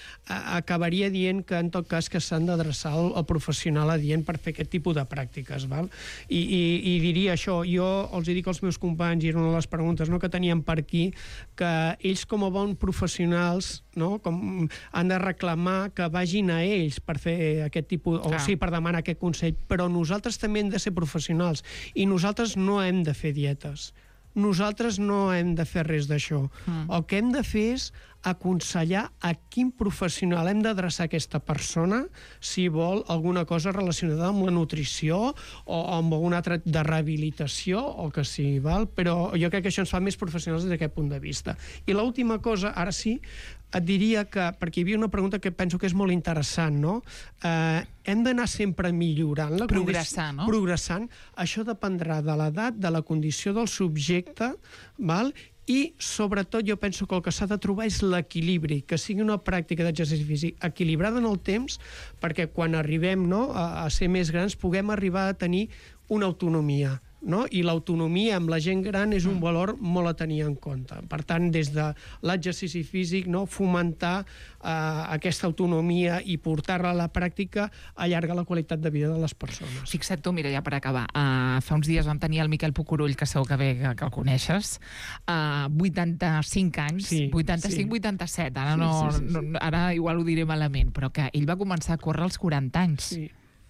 acabaria dient que en tot cas que s'han d'adreçar al, al professional adient per fer aquest tipus de pràctiques, val? I, i, i diria això, jo els dic als meus companys, i era una de les preguntes, no, que teníem per aquí, que ells com a bons professionals, no, com han de reclamar que vagin a ells per fer aquest tipus, o sí, per demanar aquest consell, però nosaltres també hem de ser professionals i nosaltres no hem de fer dietes. Nosaltres no hem de fer res d'això. Mm. El que hem de fer és aconsellar a quin professional hem d'adreçar aquesta persona si vol alguna cosa relacionada amb la nutrició o amb alguna altra de rehabilitació o que sí, val? Però jo crec que això ens fa més professionals des d'aquest punt de vista. I l'última cosa, ara sí, et diria que, perquè hi havia una pregunta que penso que és molt interessant, no? Eh, hem d'anar sempre millorant la progressar, condició, no? Progressant. Això dependrà de l'edat, de la condició del subjecte, val? I, sobretot, jo penso que el que s'ha de trobar és l'equilibri, que sigui una pràctica d'exercici físic equilibrada en el temps, perquè quan arribem, no, a, a ser més grans puguem arribar a tenir una autonomia, no? I l'autonomia amb la gent gran és un valor molt a tenir en compte. Per tant, des de l'exercici físic, no, fomentar eh, aquesta autonomia i portar-la a la pràctica allarga la qualitat de vida de les persones. Fixa't tu, mira, ja per acabar, uh, fa uns dies vam tenir el Miquel Pucurull, que segur que bé que, que el coneixes, uh, vuitanta-cinc anys, sí, vuitanta-cinc vuitanta-set, sí. ara, no, sí, sí, sí. no, ara igual ho diré malament, però que ell va començar a córrer als quaranta anys. Sí.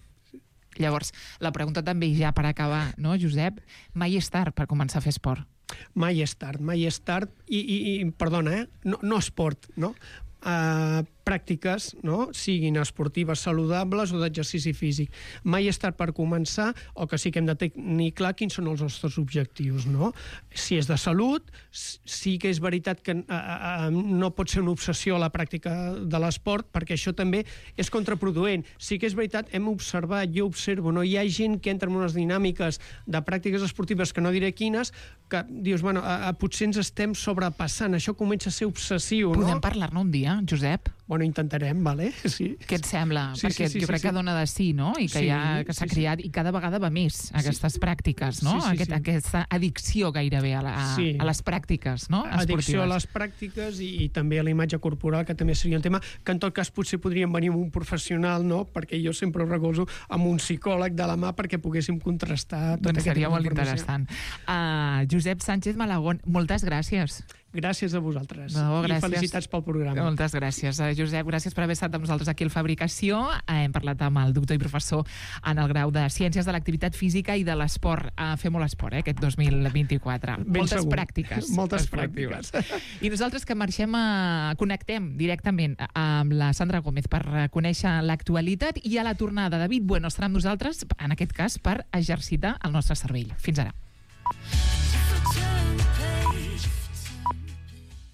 Llavors, la pregunta també ja per acabar, no, Josep? Mai és tard per començar a fer esport? Mai és tard, mai és tard. I, i, i perdona, eh? No, no esport, no? Uh, pràctiques, no?, siguin esportives saludables o d'exercici físic. Mai és tard per començar, o que sí que hem de tenir clar quins són els nostres objectius, no? Si és de salut, sí que és veritat que eh, eh, no pot ser una obsessió la pràctica de l'esport, perquè això també és contraproduent. Sí que és veritat, hem observat, jo observo, no? Hi ha gent que entra en unes dinàmiques de pràctiques esportives, que no diré quines, que dius, bueno, a, a, potser ens estem sobrepassant, això comença a ser obsessiu, no? Podem parlar-ne un dia, Josep? Bueno, intentarem, vale? Sí. Què et sembla? Sí, Perquè sí, sí, jo crec sí, que sí. dona de sí, no? I que, Sí, ja, que s'ha sí, sí. creat, i cada vegada va més, aquestes pràctiques, no? Sí, sí, Aquest, sí. Aquesta addicció gairebé a, la, a, Sí. a les pràctiques, no? Addicció a Esportives. les pràctiques i, i també a la imatge corporal, que també seria un tema que en tot cas potser podríem venir amb un professional, no? Perquè jo sempre ho recolzo amb un psicòleg de la mà perquè poguéssim contrastar tota Doncs aquesta seria molt informació. interessant. Uh, Josep Sánchez Malagón, moltes gràcies. Gràcies a vosaltres. No, I gràcies. felicitats pel programa. Moltes gràcies, uh, Josep. Gràcies per haver estat amb nosaltres aquí al Fabricació. Uh, hem parlat amb el doctor i professor en el grau de Ciències de l'Activitat Física i de l'Esport. Uh, fem molt esport, eh, aquest dos mil vint-i-quatre. Ben Moltes segur. pràctiques. Moltes esportives. pràctiques. I nosaltres que marxem, a... connectem directament amb la Sandra Gómez per conèixer l'actualitat, i a la tornada David Bueno estarà amb nosaltres, en aquest cas, per exercitar el nostre cervell. Fins ara.